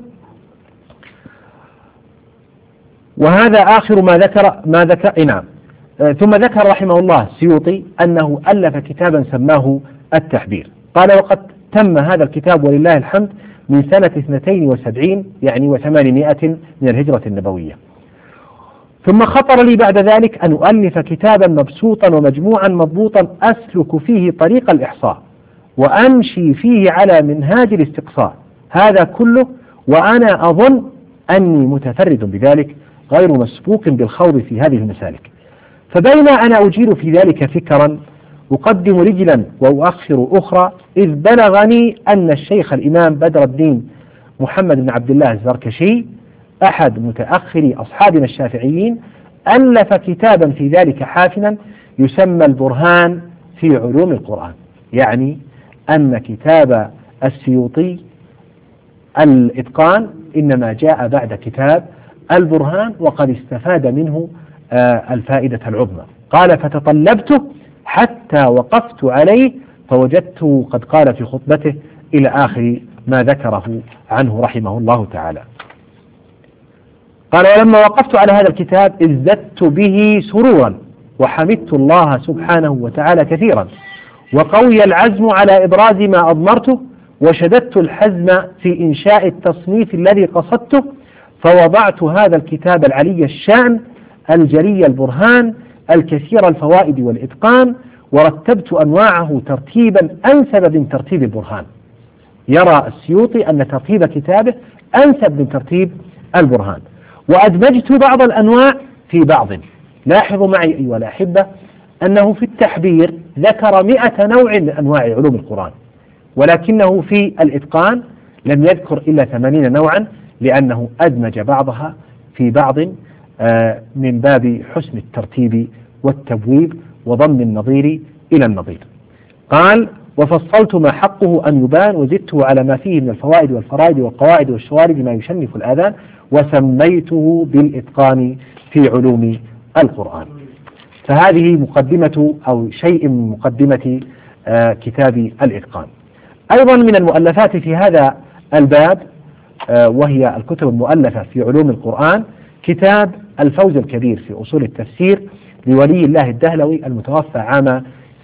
وهذا آخر ما ذكر نعم. ثم ذكر رحمه الله السيوطي أنه ألف كتابا سماه التحبير. قال: وقد تم هذا الكتاب ولله الحمد من سنة 72 يعني و800 من الهجرة النبوية. ثم خطر لي بعد ذلك أن أؤلف كتابا مبسوطا ومجموعا مضبوطا أسلك فيه طريق الإحصاء وأمشي فيه على منهاج الاستقصاء، هذا كله وأنا أظن أني متفرد بذلك غير مسبوق بالخوض في هذه المسالك. فبين أنا أجيل في ذلك فكرا أقدم رجلا وأؤخر أخرى، إذ بلغني أن الشيخ الإمام بدر الدين محمد بن عبد الله الزركشي أحد متأخري أصحابنا الشافعيين ألف كتابا في ذلك حافلا يسمى البرهان في علوم القرآن، يعني أن كتاب السيوطي الإتقان إنما جاء بعد كتاب البرهان وقد استفاد منه الفائدة العظمى. قال: فتطلبته حتى وقفت عليه فوجدته قد قال في خطبته إلى آخر ما ذكره عنه رحمه الله تعالى. قال: ولما وقفت على هذا الكتاب ازددت به سرورا وحمدت الله سبحانه وتعالى كثيرا، وقوي العزم على إبراز ما أضمرته، وشددت الحزم في إنشاء التصنيف الذي قصدته، فوضعت هذا الكتاب العلي الشأن الجلي البرهان الكثير الفوائد والإتقان، ورتبت أنواعه ترتيبا أنسب من ترتيب البرهان. يرى السيوطي أن ترتيب كتابه أنسب من ترتيب البرهان. وأدمجت بعض الأنواع في بعض. لاحظوا معي أيها الأحبة أنه في التحبير ذكر 100 نوع من أنواع علوم القرآن، ولكنه في الإتقان لم يذكر إلا 80 نوعا، لأنه أدمج بعضها في بعض من باب حسن الترتيب والتبويب وضم النظير إلى النظير. قال: وفصلت ما حقه أن يبان، وزدته على ما فيه من الفوائد والفرائد والقواعد والشوارد ما يشنف الآذان، وسميته بالإتقان في علوم القرآن. فهذه مقدمة أو شيء من مقدمة كتاب الإتقان. أيضا من المؤلفات في هذا الباب وهي الكتب المؤلفة في علوم القرآن كتاب الفوز الكبير في أصول التفسير لولي الله الدهلوي المتوفى عام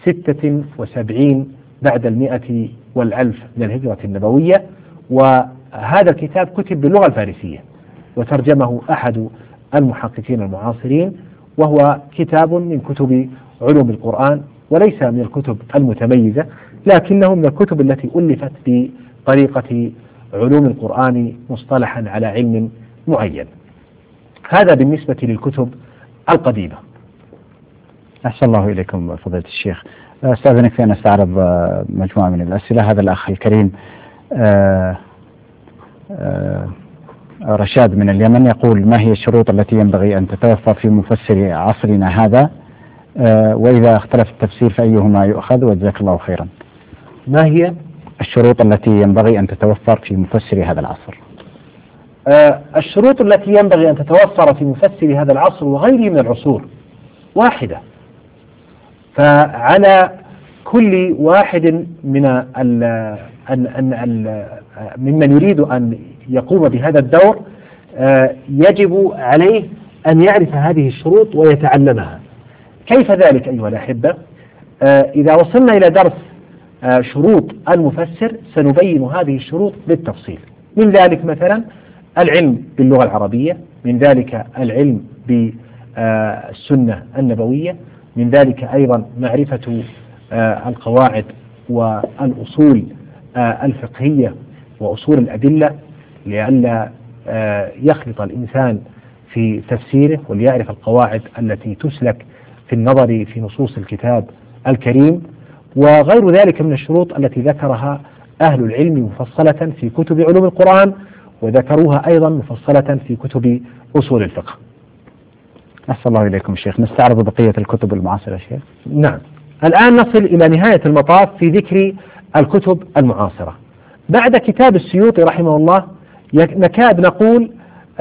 76 بعد 100 والألف من الهجرة النبوية. وهذا الكتاب كتب باللغة الفارسية وترجمه أحد المحققين المعاصرين، وهو كتاب من كتب علوم القرآن وليس من الكتب المتميزة، لكنه من الكتب التي ألفت بطريقة علوم القرآن مصطلحا على علم معين. هذا بالنسبة للكتب القديمة. أحسن الله إليكم فضيلة الشيخ. أستأذنك في أن أستعرض مجموعة من الأسئلة. هذا الأخ الكريم رشاد من اليمن يقول: ما هي الشروط التي ينبغي أن تتوفر في مفسر عصرنا هذا؟ وإذا اختلف التفسير فأيهما يؤخذ؟ وجزاك الله خيرا. ما هي الشروط التي ينبغي أن تتوفر في مفسر هذا العصر؟ الشروط التي ينبغي أن تتوفر في مفسر هذا العصر وغيره من العصور واحدة، فعلى كل واحد ممن يريد أن يقوم بهذا الدور يجب عليه أن يعرف هذه الشروط ويتعلمها. كيف ذلك أيها الأحبة؟ إذا وصلنا إلى درس شروط المفسر سنبين هذه الشروط بالتفصيل. من ذلك مثلا العلم باللغة العربية، من ذلك العلم بالسنة النبوية، من ذلك أيضا معرفة القواعد والأصول الفقهية وأصول الأدلة لئلا يخلط الإنسان في تفسيره، وليعرف القواعد التي تسلك في النظر في نصوص الكتاب الكريم، وغير ذلك من الشروط التي ذكرها أهل العلم مفصلة في كتب علوم القرآن وذكروها أيضا مفصلة في كتب أصول الفقه. أحسن الله إليكم شيخ. نستعرض بقية الكتب المعاصرة شيخ. نعم. الآن نصل إلى نهاية المطاف في ذكر الكتب المعاصرة. بعد كتاب السيوطي رحمه الله نكاد نقول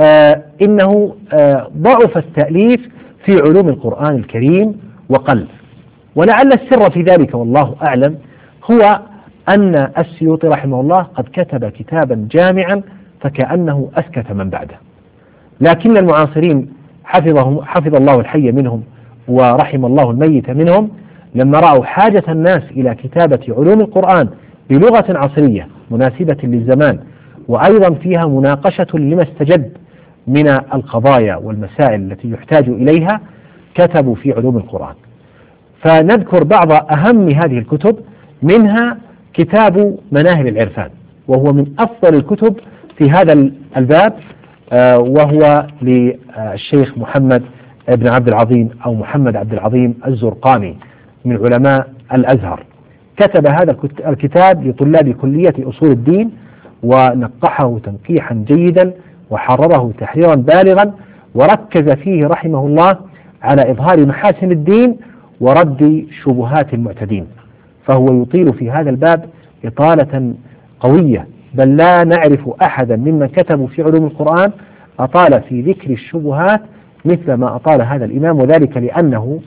إنه ضعف التأليف في علوم القرآن الكريم وقل، ولعل السر في ذلك والله أعلم هو أن السيوطي رحمه الله قد كتب كتابا جامعا فكأنه أسكت من بعده، لكن المعاصرين حفظ الله الحي منهم ورحم الله الميت منهم لما رأوا حاجة الناس إلى كتابة علوم القرآن بلغة عصرية مناسبة للزمان، وأيضا فيها مناقشة لما استجد من القضايا والمسائل التي يحتاج إليها، كتبوا في علوم القرآن. فنذكر بعض أهم هذه الكتب، منها كتاب مناهل العرفان، وهو من أفضل الكتب في هذا الباب، وهو للشيخ محمد بن عبد العظيم أو محمد عبد العظيم الزرقاني من علماء الأزهر. كتب هذا الكتاب لطلاب كلية أصول الدين، ونقحه تنقيحا جيدا وحرره تحريرا بالغا، وركز فيه رحمه الله على إظهار محاسن الدين ورد شبهات المعتدين، فهو يطيل في هذا الباب إطالة قوية، بل لا نعرف أحدا ممن كتبوا في علوم القرآن أطال في ذكر الشبهات مثل ما أطال هذا الإمام، وذلك لأنه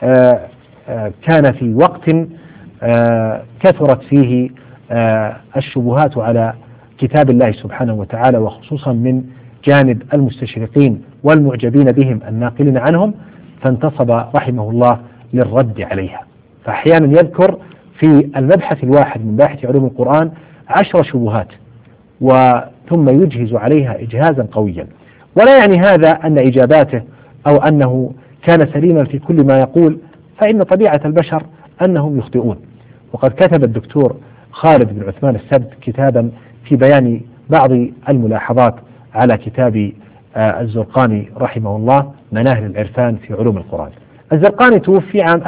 كان في وقت كثرت فيه الشبهات على كتاب الله سبحانه وتعالى، وخصوصا من جانب المستشرقين والمعجبين بهم الناقلين عنهم، فانتصب رحمه الله للرد عليها. فأحيانا يذكر في المبحث الواحد من باحث علوم القرآن 10 شبهات ثم يجهز عليها إجهازا قويا، ولا يعني هذا أن إجاباته أو أنه كان سليما في كل ما يقول، فإن طبيعة البشر أنهم يخطئون. وقد كتب الدكتور خالد بن عثمان السبت كتابا في بيان بعض الملاحظات على كتاب الزرقاني رحمه الله مناهل العرفان في علوم القرآن. الزرقاني توفي عام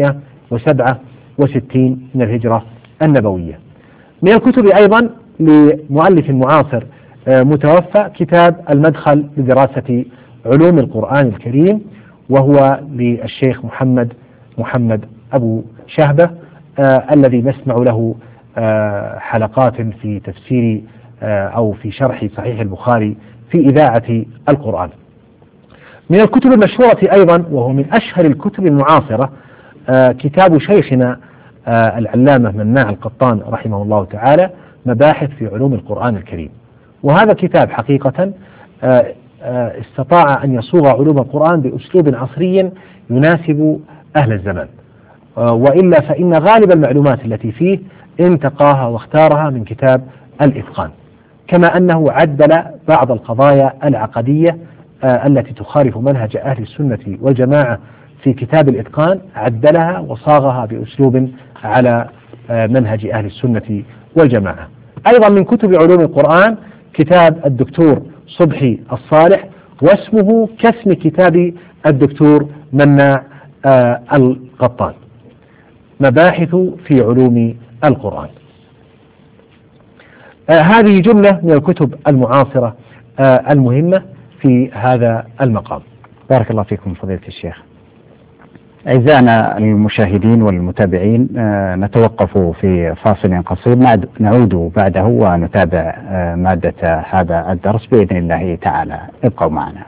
1367 من الهجرة النبوية. من الكتب أيضا لمؤلف معاصر متوفى كتاب المدخل لدراسة علوم القرآن الكريم، وهو للشيخ محمد أبو شهبة الذي نسمع له حلقات في تفسير أو في شرح صحيح البخاري في إذاعة القرآن. من الكتب المشهورة أيضا وهو من أشهر الكتب المعاصرة كتاب شيخنا العلامة مناع القطان رحمه الله تعالى مباحث في علوم القرآن الكريم، وهذا كتاب حقيقة استطاع أن يصوغ علوم القرآن بأسلوب عصري يناسب أهل الزمان، وإلا فإن غالب المعلومات التي فيه انتقاها واختارها من كتاب الإتقان، كما أنه عدل بعض القضايا العقدية التي تخالف منهج أهل السنة والجماعة في كتاب الإتقان، عدلها وصاغها بأسلوب على منهج أهل السنة والجماعة. أيضا من كتب علوم القرآن كتاب الدكتور صبحي الصالح، واسمه كاسم كتاب الدكتور مناع القطان مباحث في علوم القرآن. هذه جملة من الكتب المعاصرة المهمة في هذا المقام. بارك الله فيكم فضيلة الشيخ. أعزائنا المشاهدين والمتابعين، نتوقف في فاصل قصير، نعود بعده ونتابع مادة هذا الدرس بإذن الله تعالى. ابقوا معنا.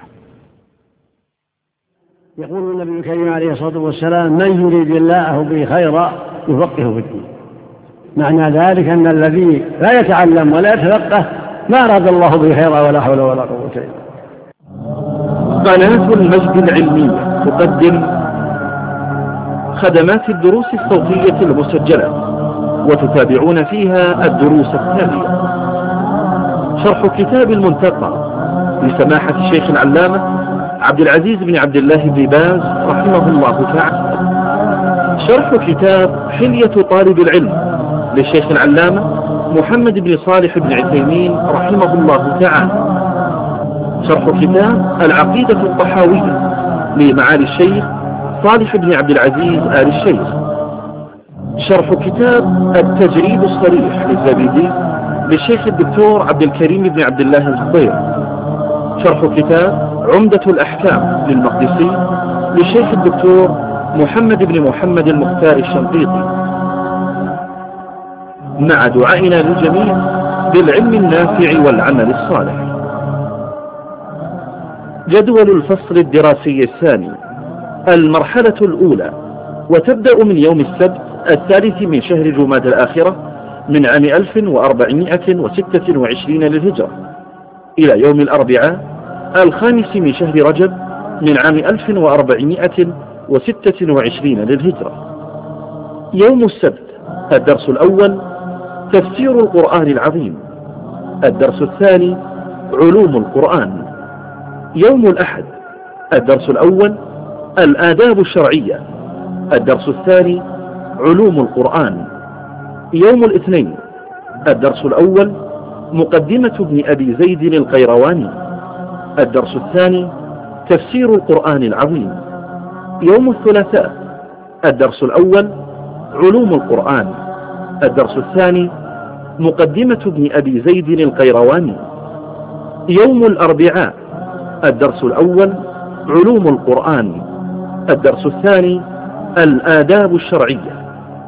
يقول النبي الكريم عليه الصلاة والسلام: من يريد الله به خيرا يفقهه في الدين. معنى ذلك أن الذي لا يتعلم ولا يتفقه ما أراد الله به خيرا ولا حول ولا قوة إلا بالله. قناة المجد العلمية تقدم خدمات الدروس الصوتية المسجلة، وتتابعون فيها الدروس التالية: شرح كتاب المنتقى لسماحة الشيخ العلامة عبد العزيز بن عبد الله بن باز رحمه الله تعالى، شرح كتاب حلية طالب العلم للشيخ العلامة محمد بن صالح بن عثيمين رحمه الله تعالى، شرح كتاب العقيدة الطحاوية لمعالي الشيخ صالح بن عبد العزيز آل الشيخ، شرح كتاب التجريد الصريح للزبيدي للشيخ الدكتور عبد الكريم بن عبد الله الزبير. شرح كتاب عمدة الأحكام للمقدسي للشيخ الدكتور محمد بن محمد المختار الشنقيطي، مع دعائنا للجميع بالعلم النافع والعمل الصالح. جدول الفصل الدراسي الثاني، المرحلة الأولى، وتبدأ من يوم السبت 3 من شهر جماد الآخرة من عام 1426 للهجرة إلى يوم الأربعاء 5 من شهر رجب من عام 1426 للهجرة. يوم السبت الدرس الأول تفسير القرآن العظيم. الدرس الثاني علوم القرآن. يوم الأحد الدرس الأول الآداب الشرعية. الدرس الثاني علوم القرآن. يوم الاثنين الدرس الأول مقدمة ابن أبي زيد القيرواني. الدرس الثاني تفسير القرآن العظيم. يوم الثلاثاء الدرس الأول علوم القرآن. الدرس الثاني مقدمة ابن أبي زيد القيرواني. يوم الأربعاء الدرس الأول علوم القرآن. الدرس الثاني الآداب الشرعية.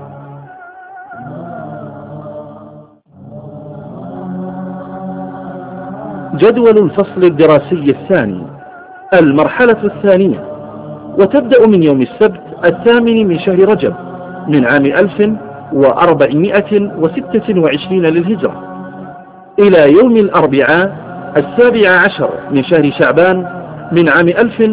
جدول الفصل الدراسي الثاني، المرحلة الثانية، وتبدأ من يوم السبت 8 من شهر رجب من عام 1426 للهجرة إلى يوم الأربعاء 17 من شهر شعبان من عام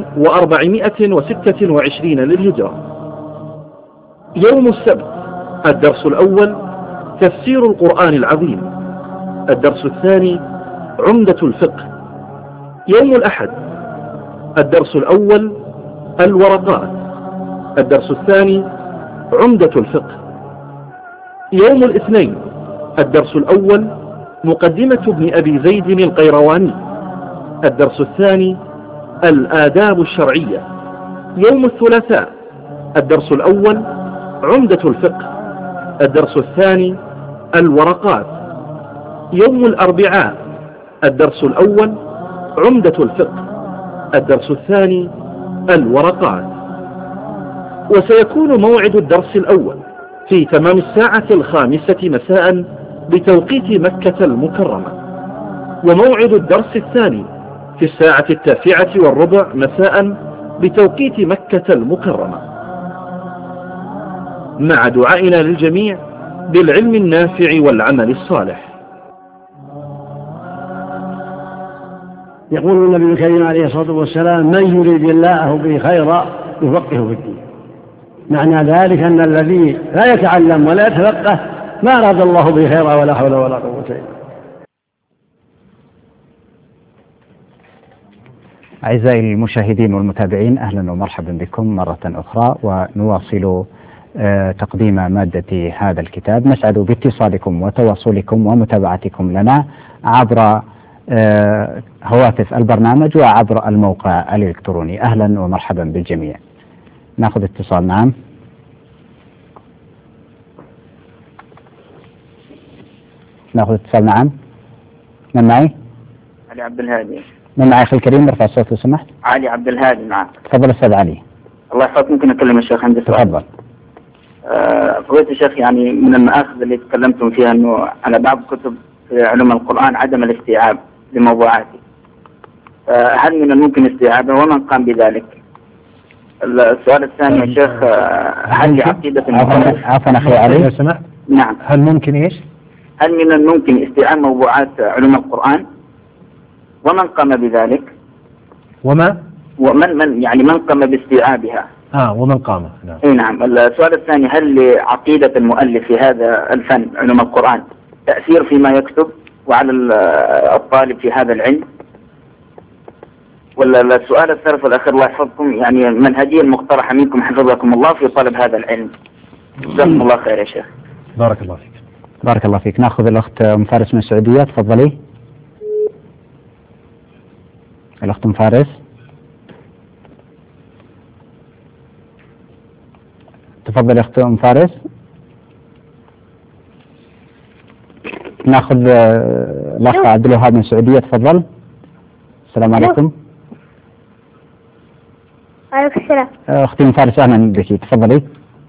1426 للهجرة. يوم السبت الدرس الأول تفسير القرآن العظيم. الدرس الثاني عمدة الفقه. يوم الأحد الدرس الأول الورقات. الدرس الثاني عمدة الفقه. يوم الاثنين الدرس الأول مقدمة ابن أبي زيد القيرواني. الدرس الثاني الآداب الشرعية. يوم الثلاثاء الدرس الأول عمدة الفقه. الدرس الثاني الورقات. يوم الأربعاء الدرس الأول عمدة الفقه. الدرس الثاني الورقات. وسيكون موعد الدرس الأول في تمام 5:00 مساء بتوقيت مكة المكرمة، وموعد الدرس الثاني في 9:15 مساء بتوقيت مكة المكرمة، مع دعائنا للجميع بالعلم النافع والعمل الصالح. يقول النبي الكريم عليه الصلاة والسلام: من يريد الله به خيرا يفقهه في الدين. معنى ذلك أن الذي لا يتعلم ولا يتفقه ما أراد الله به خيرا ولا حول ولا قوة إلا بالله. أعزائي المشاهدين والمتابعين، أهلا ومرحبا بكم مرة أخرى، ونواصل تقديم مادة هذا الكتاب. نسعد باتصالكم وتواصلكم ومتابعتكم لنا عبر هواتف البرنامج وعبر الموقع الإلكتروني. أهلا ومرحبا بالجميع. ناخذ اتصال. نعم، ناخذ اتصال. نعم، من معي؟ علي عبد الهادي. من معي أخي الكريم؟ ارفع الصوت لو سمحت. علي عبد الهادي معك. تفضل أستاذ علي. الله يحفظك. ممكن أكلم الشيخ عندي سؤال؟ تفضل. فضيلة الشيخ، يعني من المآخذ اللي تكلمتم فيها أنه على بعض كتب في علوم القرآن عدم الاستيعاب لموضوعاته، هل من الممكن استيعابه ومن قام بذلك؟ السؤال الثاني يا شيخ، هل لعقيدة عفوا أخي علي لو سمحت. نعم، هل ممكن إيش؟ هل من الممكن استيعاب موضوعات علوم القرآن ومن قام بذلك؟ ومن يعني من قام باستيعابها؟ ومن قام. نعم. اي نعم. السؤال الثاني، هل لعقيدة المؤلف في هذا الفن علوم القرآن تأثير فيما يكتب وعلى الطالب في هذا العلم؟ ولا السؤال الثالث والأخير الله يحفظكم، يعني المنهجية المقترحة منكم حفظكم الله في طلب هذا العلم. جزاكم الله خير يا شيخ. بارك الله فيك. بارك الله فيك. ناخذ الأخت أم فارس من السعودية. تفضلي الأخت أم فارس. تفضل أخت أم فارس. طيب ناخذ الأخ عبد الوهاب من السعودية، تفضل. السلام عليكم. وعليكم السلام. أختي من فارس أهلا بك، تفضلي.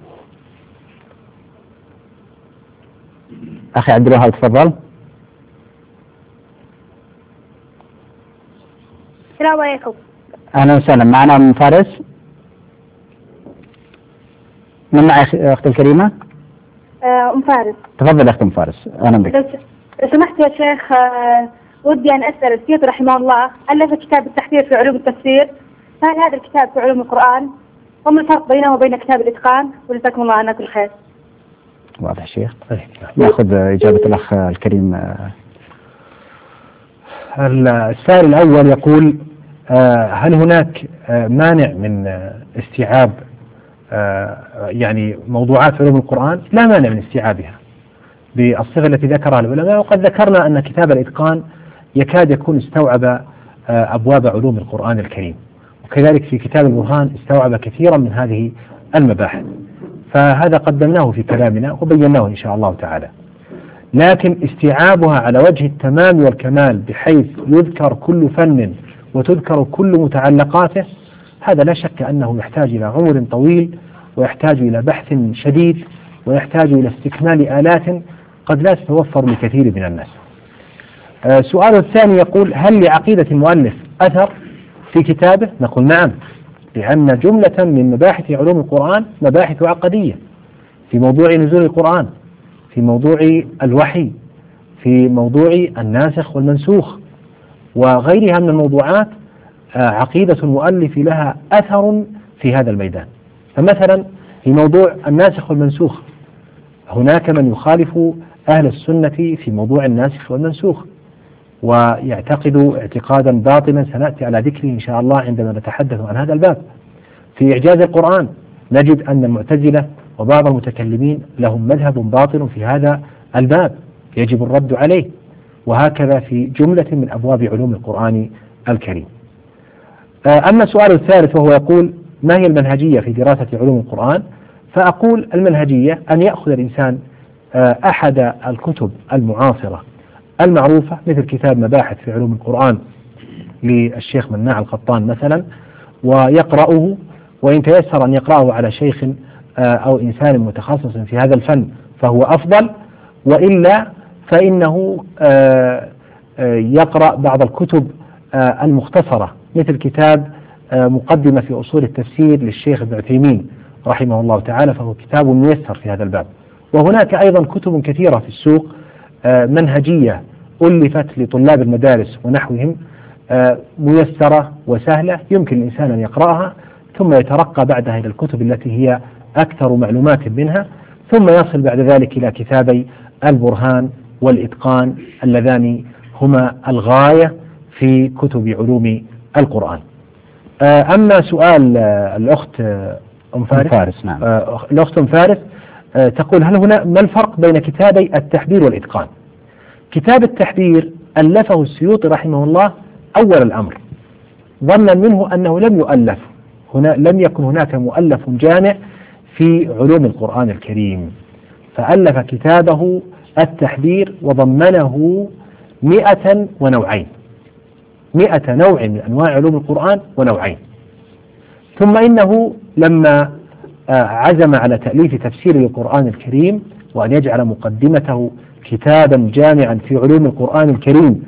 أخي عبد الوهاب تفضل. السلام عليكم. أهلا وسهلا، معنا من فارس. من معي أختي الكريمة؟ أم فارس. تفضل أختي أم فارس، أهلا بك. لو سمحت يا شيخ، ودي أن أسأل السيوطي رحمه الله ألف كتاب التحذير في علوم التفسير، فهل هذا الكتاب في علوم القرآن؟ وما الفرق بينه وبين كتاب الإتقان؟ وجزاكم الله عنا كل خير. واضح شيخ. نأخذ إجابة الأخ الكريم. السائل الأول يقول هل هناك مانع من استيعاب يعني موضوعات علوم القرآن؟ لا مانع من استيعابها بالصفة التي ذكرها العلماء، وقد ذكرنا أن كتاب الإتقان يكاد يكون استوعب أبواب علوم القرآن الكريم، وكذلك في كتاب البرهان استوعب كثيرا من هذه المباحث، فهذا قدمناه في كلامنا وبيناه إن شاء الله تعالى. لكن استيعابها على وجه التمام والكمال بحيث يذكر كل فن وتذكر كل متعلقاته، هذا لا شك أنه يحتاج إلى عمر طويل، ويحتاج إلى بحث شديد، ويحتاج إلى استكمال آلات قد لا تتوفر لكثير من الناس. سؤال الثاني يقول هل لعقيدة المؤلف أثر في كتابه؟ نقول نعم، لأن جملة من مباحث علوم القرآن مباحث عقدية في موضوع نزول القرآن، في موضوع الوحي، في موضوع الناسخ والمنسوخ وغيرها من الموضوعات. عقيدة المؤلف لها أثر في هذا الميدان. فمثلا في موضوع الناسخ والمنسوخ هناك من يخالف أهل السنة في موضوع الناسخ والمنسوخ ويعتقد اعتقادا باطلا سنأتي على ذكره إن شاء الله عندما نتحدث عن هذا الباب. في إعجاز القرآن نجد أن المعتزلة وبعض المتكلمين لهم مذهب باطل في هذا الباب يجب الرد عليه، وهكذا في جملة من أبواب علوم القرآن الكريم. أما السؤال الثالث وهو يقول ما هي المنهجية في دراسة علوم القرآن؟ فأقول المنهجية أن يأخذ الإنسان أحد الكتب المعاصرة المعروفة مثل كتاب مباحث في علوم القرآن للشيخ مناع القطان مثلا ويقرأه، وإن تيسر أن يقرأه على شيخ أو إنسان متخصص في هذا الفن فهو أفضل، وإلا فإنه يقرأ بعض الكتب المختصرة مثل كتاب مقدمة في أصول التفسير للشيخ ابن عثيمين رحمه الله تعالى، فهو كتاب ميسر في هذا الباب. وهناك أيضا كتب كثيرة في السوق منهجية ألفت لطلاب المدارس ونحوهم ميسرة وسهلة يمكن الإنسان أن يقرأها ثم يترقى بعدها إلى الكتب التي هي أكثر معلومات منها، ثم يصل بعد ذلك إلى كتابي البرهان والإتقان اللذان هما الغاية في كتب علوم القرآن. أما سؤال الأخت أم فارس نعم. الأخت أم فارس تقول هل هنا ما الفرق بين كتابي التحبير والإتقان؟ كتاب التحبير ألفه السيوطي رحمه الله أول الأمر ظنا منه أنه لم يؤلف لم يكن هناك مؤلف جامع في علوم القرآن الكريم، فألف كتابه التحبير وضمنه 100 ونوعين، 100 نوع من أنواع علوم القرآن ونوعين. ثم إنه لما عزم على تأليف تفسير للقرآن الكريم وأن يجعل مقدمته كتابا جامعا في علوم القرآن الكريم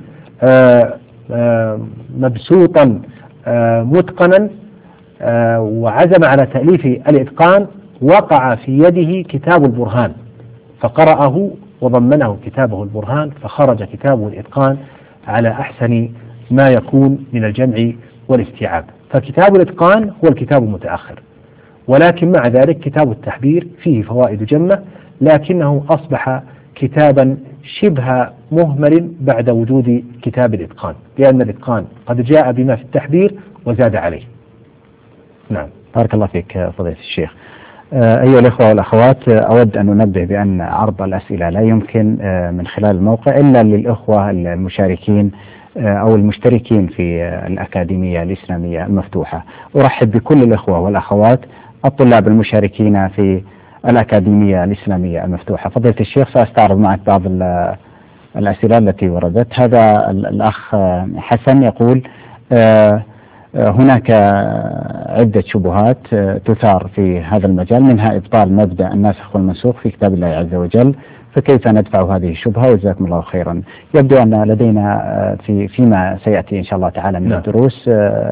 مبسوطا متقنا، وعزم على تأليف الإتقان، وقع في يده كتاب البرهان فقرأه وضمنه كتابه البرهان، فخرج كتابه الإتقان على أحسن ما يكون من الجمع والاستيعاب. فكتاب الإتقان هو الكتاب المتأخر، ولكن مع ذلك كتاب التحبير فيه فوائد جمة، لكنه أصبح كتابا شبه مهمل بعد وجود كتاب الإتقان، لأن الإتقان قد جاء بما في التحبير وزاد عليه. نعم. بارك الله فيك فضيلة الشيخ. أيها الإخوة والأخوات، أود أن ننبه بأن عرض الأسئلة لا يمكن من خلال الموقع إلا للإخوة المشاركين أو المشتركين في الأكاديمية الإسلامية المفتوحة. أرحب بكل الإخوة والأخوات الطلاب المشاركين في الأكاديمية الإسلامية المفتوحة. فضيلة الشيخ، سأستعرض معك بعض الأسئلة التي وردت. هذا الأخ حسن يقول هناك عدة شبهات تثار في هذا المجال، منها إبطال مبدأ الناسخ والمنسوخ في كتاب الله عز وجل، فكيف ندفع هذه الشبهة؟ وجزاكم الله خيرا. يبدو أن لدينا فيما سيأتي إن شاء الله تعالى من الدروس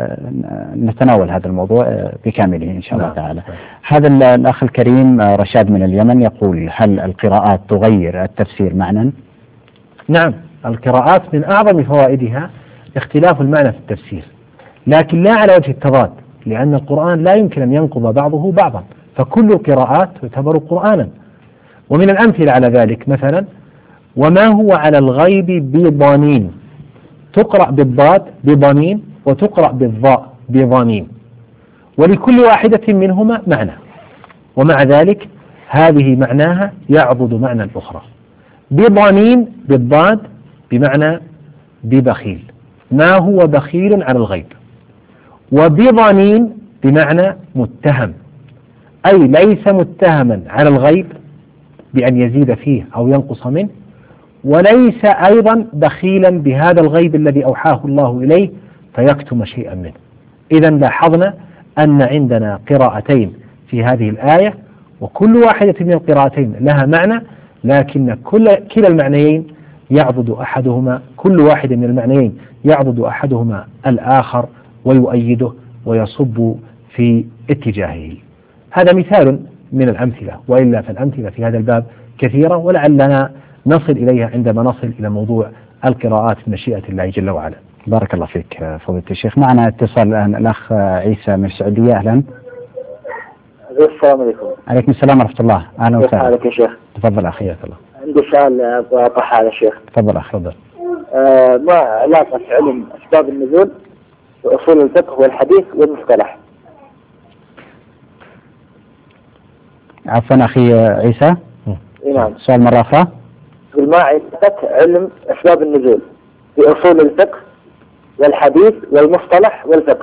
نتناول هذا الموضوع بكامله إن شاء الله تعالى. هذا الأخ الكريم رشاد من اليمن يقول: هل القراءات تغير التفسير معنى؟ نعم، القراءات من أعظم فوائدها اختلاف المعنى في التفسير، لكن لا على وجه التضاد، لأن القرآن لا يمكن أن ينقض بعضه بعضا، فكل القراءات تعتبر قرآنا. ومن الأمثلة على ذلك مثلا: وما هو على الغيب بضنين، تقرأ بالضاد بضنين وتقرأ بالضاء بضنين، ولكل واحدة منهما معنى، ومع ذلك هذه معناها يعضد معنى الأخرى. بضنين بالضاد بمعنى ببخيل، ما هو بخيل على الغيب، وبضنين بمعنى متهم، أي ليس متهما على الغيب بأن يزيد فيه أو ينقص منه، وليس أيضا بخيلا بهذا الغيب الذي أوحاه الله إليه فيكتم شيئا منه. إذا لاحظنا أن عندنا قراءتين في هذه الآية، وكل واحدة من القراءتين لها معنى، لكن كلا المعنيين يعضد أحدهما، كل واحد من المعنيين يعضد أحدهما الآخر ويؤيده ويصب في اتجاهه. هذا مثال من الأمثلة، وإلا فالأمثلة في هذا الباب كثيرة، ولعلنا نصل إليها عندما نصل إلى موضوع القراءات بمشيئة الله جل وعلا. بارك الله فيك فضيلة الشيخ. معنا اتصال الآن الأخ عيسى من السعودية. أهلا. السلام عليكم. عليكم السلام ورحمة الله. أهلا وسهلا. كيف حالك يا شيخ؟ تفضل أخي. حياك الله. عندي سؤال أبغى أطرحه على الشيخ. تفضل أخي. تفضل. ما علاقة علم أسباب النزول وأصول الفقه والحديث والمصطلح؟ عفوا أخي عيسى. نعم. سؤال مرة أخرى. ما علاقة علم أسباب النزول بأصول الفقه والحديث والمصطلح والفقه؟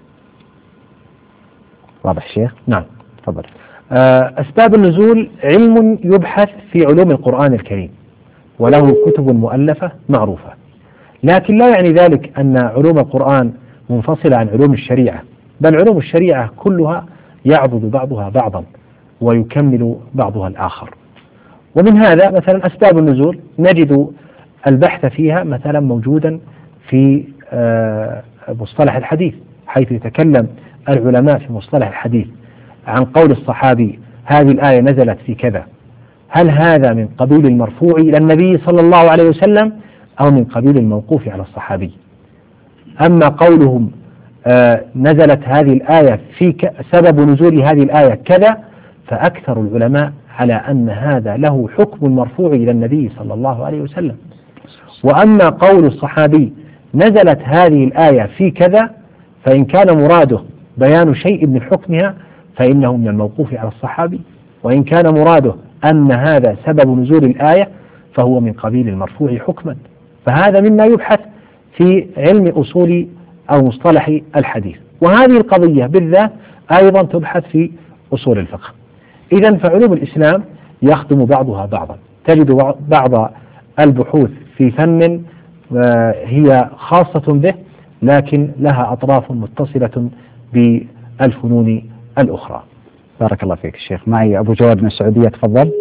واضح الشيخ؟ نعم. تفضل. أسباب النزول علم يبحث في علوم القرآن الكريم، وله كتب مؤلفة معروفة، لكن لا يعني ذلك أن علوم القرآن منفصلة عن علوم الشريعة، بل علوم الشريعة كلها يعضد بعضها بعضا ويكمل بعضها الآخر. ومن هذا مثلا أسباب النزول نجد البحث فيها مثلا موجودا في مصطلح الحديث، حيث يتكلم العلماء في مصطلح الحديث عن قول الصحابي: هذه الآية نزلت في كذا، هل هذا من قبيل المرفوع إلى النبي صلى الله عليه وسلم أو من قبيل الموقوف على الصحابي؟ أما قولهم نزلت هذه الآية في سبب نزول هذه الآية كذا، فأكثر العلماء على أن هذا له حكم المرفوع إلى النبي صلى الله عليه وسلم. وأما قول الصحابي نزلت هذه الآية في كذا، فإن كان مراده بيان شيء من حكمها فإنه من الموقوف على الصحابي، وإن كان مراده أن هذا سبب نزول الآية فهو من قبيل المرفوع حكما. فهذا مما يبحث في علم أصول أو مصطلح الحديث، وهذه القضية بالذات أيضا تبحث في أصول الفقه. إذن فعلوم الإسلام يخدم بعضها بعضا، تجد بعض البحوث في فن هي خاصة به، لكن لها أطراف متصلة بالفنون الأخرى. بارك الله فيك الشيخ. معي أبو جواد من السعودية. تفضل.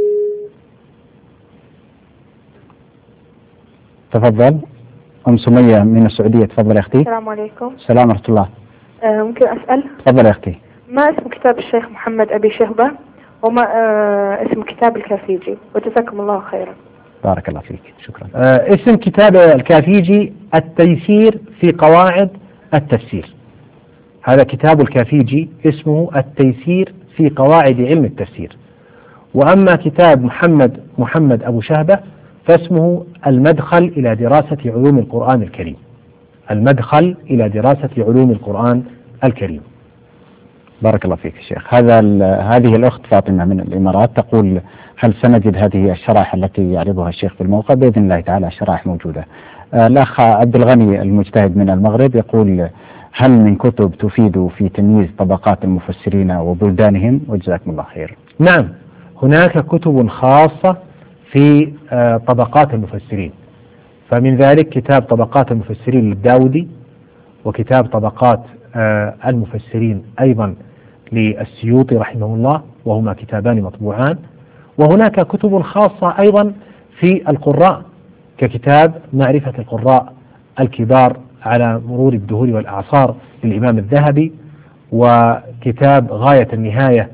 تفضل. أم سمية من السعودية. تفضل يا أختي. السلام عليكم. السلام ورحمة الله. ممكن أسأل؟ تفضل يا أختي. ما اسم كتاب الشيخ محمد أبي شهبة، وما اسم كتاب الكافيجي؟ وجزاكم الله خيرا. بارك الله فيك. شكرا. اسم كتاب الكافيجي التيسير في قواعد التفسير. هذا كتاب الكافيجي اسمه التيسير في قواعد علم التفسير. وأما كتاب محمد أبو شهبة فاسمه المدخل إلى دراسة علوم القرآن الكريم. المدخل إلى دراسة علوم القرآن الكريم. بارك الله فيك الشيخ. هذه الأخت فاطمة من الإمارات تقول: هل سنجد هذه الشرائح التي يعرضها الشيخ في الموقع؟ بإذن الله تعالى الشرائح موجودة. الأخ عبد الغني المجتهد من المغرب يقول: هل من كتب تفيد في تمييز طبقات المفسرين وبلدانهم؟ وجزاكم الله خير. نعم، هناك كتب خاصة في طبقات المفسرين. فمن ذلك كتاب طبقات المفسرين للداودي، وكتاب طبقات المفسرين أيضا للسيوطي رحمه الله، وهما كتابان مطبوعان. وهناك كتب خاصة أيضا في القراء، ككتاب معرفة القراء الكبار على مرور الدهور والأعصار للإمام الذهبي، وكتاب غاية النهاية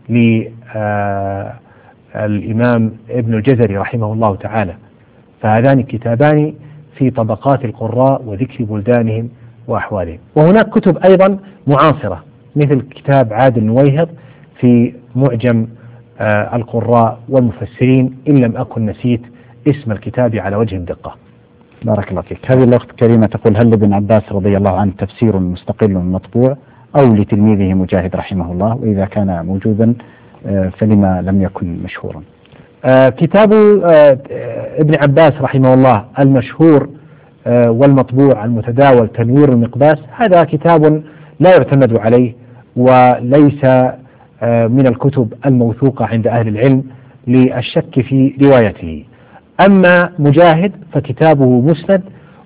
للإمام ابن الجزري رحمه الله تعالى. فهذان كتابان في طبقات القراء وذكر بلدانهم وأحوالهم. وهناك كتب أيضا معاصرة مثل كتاب عادل نويهض في معجم القراء والمفسرين، إن لم أكن نسيت اسم الكتاب على وجه الدقة. بارك الله فيك. هذه الأخت كريمة تقول: هل لابن عباس رضي الله عنه تفسير مستقل مطبوع أو لتلميذه مجاهد رحمه الله؟ وإذا كان موجودا فلما لم يكن مشهورا؟ كتاب ابن عباس رحمه الله المشهور والمطبوع المتداول تنوير المقباس، هذا كتاب لا يعتمد عليه وليس من الكتب الموثوقة عند أهل العلم للشك في روايته. أما مجاهد فكتابه مسند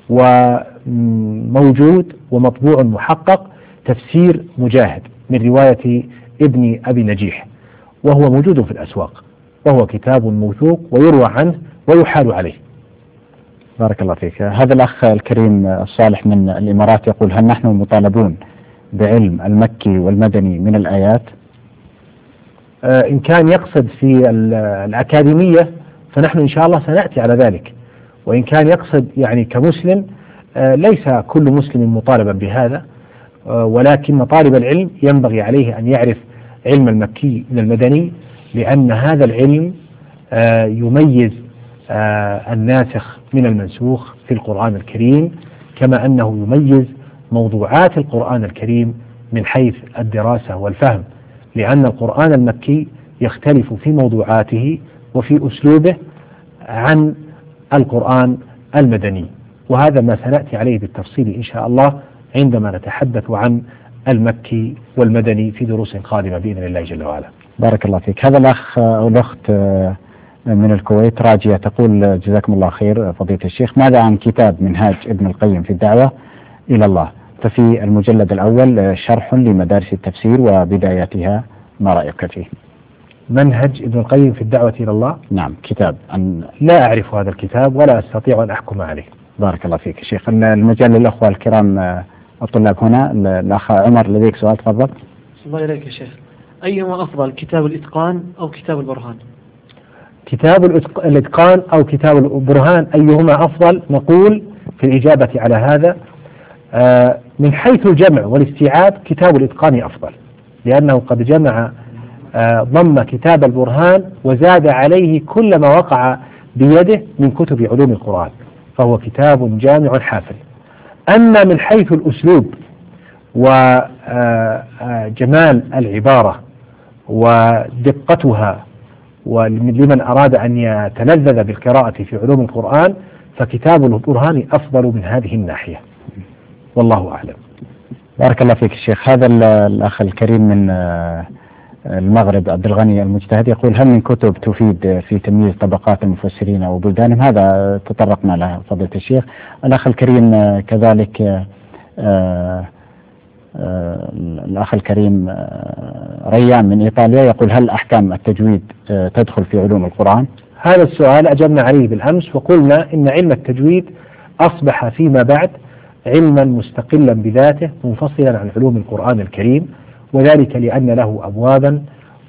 وموجود ومطبوع محقق، تفسير مجاهد من رواية ابن أبي نجيح، وهو موجود في الأسواق، وهو كتاب موثوق ويروى عنه ويحال عليه. بارك الله فيك. هذا الأخ الكريم الصالح من الإمارات يقول: هل نحن مطالبون بعلم المكي والمدني من الآيات؟ إن كان يقصد في الأكاديمية فنحن إن شاء الله سنأتي على ذلك، وإن كان يقصد يعني كمسلم ليس كل مسلم مطالبا بهذا، ولكن طالب العلم ينبغي عليه أن يعرف علم المكي من المدني، لأن هذا العلم يميز الناسخ من المنسوخ في القرآن الكريم، كما أنه يميز موضوعات القرآن الكريم من حيث الدراسة والفهم، لأن القرآن المكي يختلف في موضوعاته وفي أسلوبه عن القرآن المدني، وهذا ما سنأتي عليه بالتفصيل إن شاء الله عندما نتحدث عن المكي والمدني في دروس قادمة بإذن الله جل وعلا. بارك الله فيك. هذا الأخ أو الأخت من الكويت راجية تقول: جزاكم الله خير فضيلة الشيخ، ماذا عن كتاب منهاج ابن القيم في الدعوة إلى الله؟ ففي المجلد الأول شرح لمدارس التفسير وبداياتها، ما رأيك فيه؟ منهج ابن القيم في الدعوة إلى الله؟ نعم، كتاب لا أعرف هذا الكتاب ولا أستطيع أن أحكم عليه. بارك الله فيك شيخ. المجال للأخوة الكرام الطلاب هنا. الأخ عمر لديك سؤال، تفضل. الله إليك يا شيخ، أيهما أفضل، كتاب الإتقان أو كتاب البرهان؟ كتاب الإتقان أو كتاب البرهان أيهما أفضل؟ نقول في الإجابة على هذا من حيث الجمع والاستيعاب كتاب الإتقان أفضل، لأنه قد جمع ضم كتاب البرهان وزاد عليه كل ما وقع بيده من كتب علوم القرآن، فهو كتاب جامع حافل. أما من حيث الأسلوب وجمال العبارة ودقتها ولمن أراد أن يتلذذ بالقراءة في علوم القرآن فكتاب البرهان أفضل من هذه الناحية، والله أعلم. بارك الله فيك الشيخ. هذا الأخ الكريم من المغرب عبد الغني المجتهد يقول: هل من كتب تفيد في تمييز طبقات المفسرين وبلدانهم؟ هذا تطرقنا له فضيلة الشيخ. الأخ الكريم كذلك الأخ الكريم ريان من إيطاليا يقول: هل أحكام التجويد تدخل في علوم القرآن؟ هذا السؤال أجبنا عليه بالأمس، وقلنا إن علم التجويد أصبح فيما بعد علما مستقلا بذاته منفصلا عن علوم القرآن الكريم، وذلك لأن له أبوابا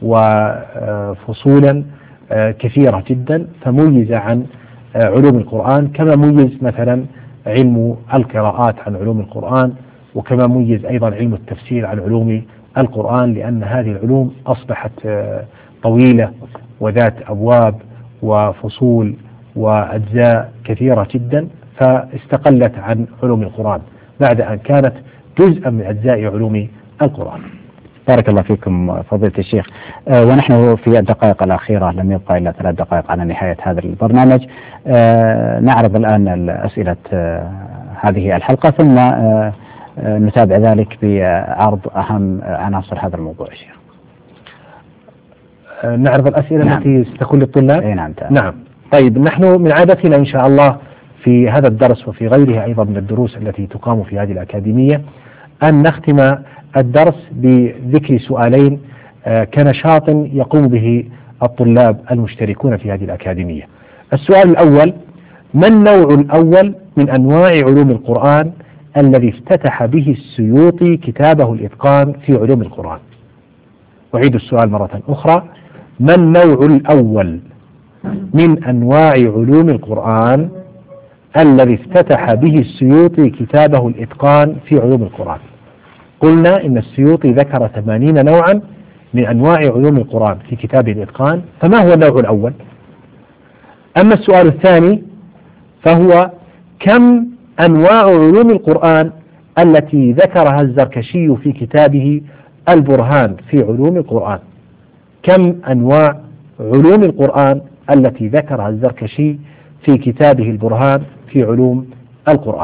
وفصولا كثيرة جدا فميز عن علوم القرآن، كما ميز مثلا علم القراءات عن علوم القرآن، وكما ميز أيضا علم التفسير عن علوم القرآن، لأن هذه العلوم أصبحت طويلة وذات أبواب وفصول وأجزاء كثيرة جدا، فاستقلت عن علوم القرآن بعد أن كانت جزءا من أجزاء علوم القرآن. بارك الله فيكم فضيلة الشيخ. ونحن في الدقائق الأخيرة، لم يبقى إلا 3 دقائق على نهاية هذا البرنامج، نعرض الآن أسئلة هذه الحلقة، ثم نتابع ذلك بعرض أهم عناصر هذا الموضوع. شيخ نعرض الأسئلة. نعم. التي ستكون للطلاب. نعم. نعم. طيب، نحن من عادتنا إن شاء الله في هذا الدرس وفي غيرها أيضا من الدروس التي تقام في هذه الأكاديمية أن نختم الدرس بذكر سؤالين كنشاط يقوم به الطلاب المشتركون في هذه الأكاديمية. السؤال الأول: ما النوع الأول من أنواع علوم القرآن الذي افتتح به السيوطي كتابه الإتقان في علوم القرآن؟ أعيد السؤال مرة أخرى: ما النوع الأول من أنواع علوم القرآن الذي افتتح به السيوطي كتابه الإتقان في علوم القرآن؟ قلنا إن السيوطي ذكر 80 نوعا من أنواع علوم القرآن في كتابه الإتقان، فما هو النوع الأول؟ أما السؤال الثاني فهو: كم أنواع علوم القرآن التي ذكرها الزركشي في كتابه البرهان في علوم القرآن؟ كم أنواع علوم القرآن التي ذكرها الزركشي في كتابه البرهان في علوم القرآن؟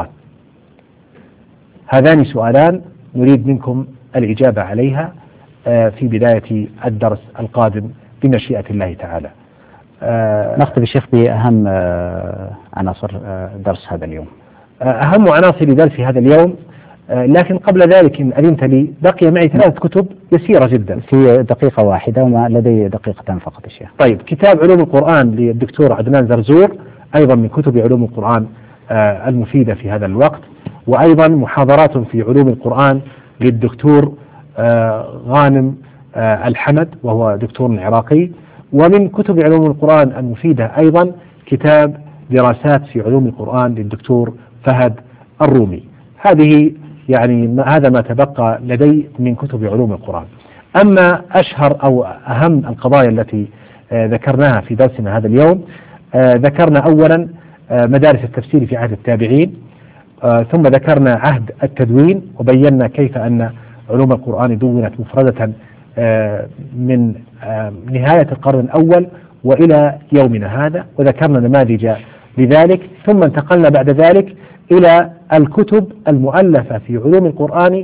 هذان سؤالان نريد منكم الإجابة عليها في بداية الدرس القادم بمشيئة الله تعالى. نختم الشيخ بأهم عناصر درس هذا اليوم. أهم عناصر درس هذا اليوم، لكن قبل ذلك إن أذنت لي بقي معي 3 كتب يسيرة جدا في دقيقة واحدة، وما لدي دقيقتان فقط الشيخ. طيب، كتاب علوم القرآن للدكتور عدنان زرزور، أيضا من كتب علوم القرآن المفيدة في هذا الوقت، وأيضا محاضرات في علوم القرآن للدكتور غانم الحمد وهو دكتور عراقي. ومن كتب علوم القرآن المفيدة أيضا كتاب دراسات في علوم القرآن للدكتور فهد الرومي. هذه يعني هذا ما تبقى لدي من كتب علوم القرآن. أما أشهر أو أهم القضايا التي ذكرناها في درسنا هذا اليوم، ذكرنا أولا مدارس التفسير في عهد التابعين، ثم ذكرنا عهد التدوين وبينا كيف أن علوم القرآن دونت مفردة من نهاية القرن الأول وإلى يومنا هذا، وذكرنا نماذج لذلك. ثم انتقلنا بعد ذلك إلى الكتب المؤلفة في علوم القرآن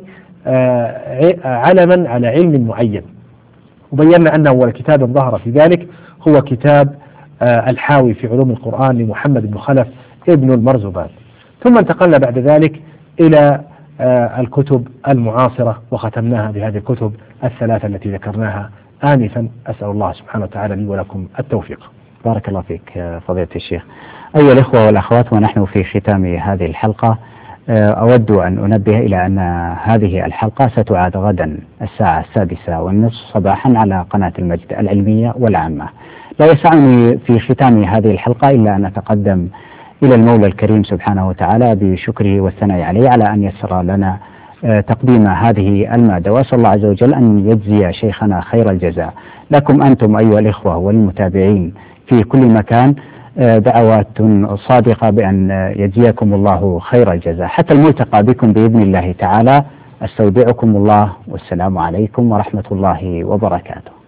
علما على علم معين، وبينا أن أول كتاب ظهر في ذلك هو كتاب الحاوي في علوم القرآن لمحمد بن خلف ابن المرزبان. ثم انتقلنا بعد ذلك إلى الكتب المعاصرة، وختمناها بهذه الكتب 3 التي ذكرناها آنفا. أسأل الله سبحانه وتعالى لي ولكم التوفيق. بارك الله فيك فضيلة الشيخ. أيها الإخوة والأخوات، ونحن في ختام هذه الحلقة أود أن أنبه إلى أن هذه الحلقة ستعاد غدا الساعة 6:30 صباحا على قناة المجد العلمية والعامة. لا يسعني في ختام هذه الحلقة إلا أن أتقدم إلى المولى الكريم سبحانه وتعالى بشكره والثناء عليه على أن يسر لنا تقديم هذه المادة، وأسأل الله عز وجل أن يجزي شيخنا خير الجزاء. لكم أنتم أيها الإخوة والمتابعين في كل مكان دعوات صادقة بأن يجزيكم الله خير الجزاء. حتى الملتقى بكم بإذن الله تعالى، أستودعكم الله، والسلام عليكم ورحمة الله وبركاته.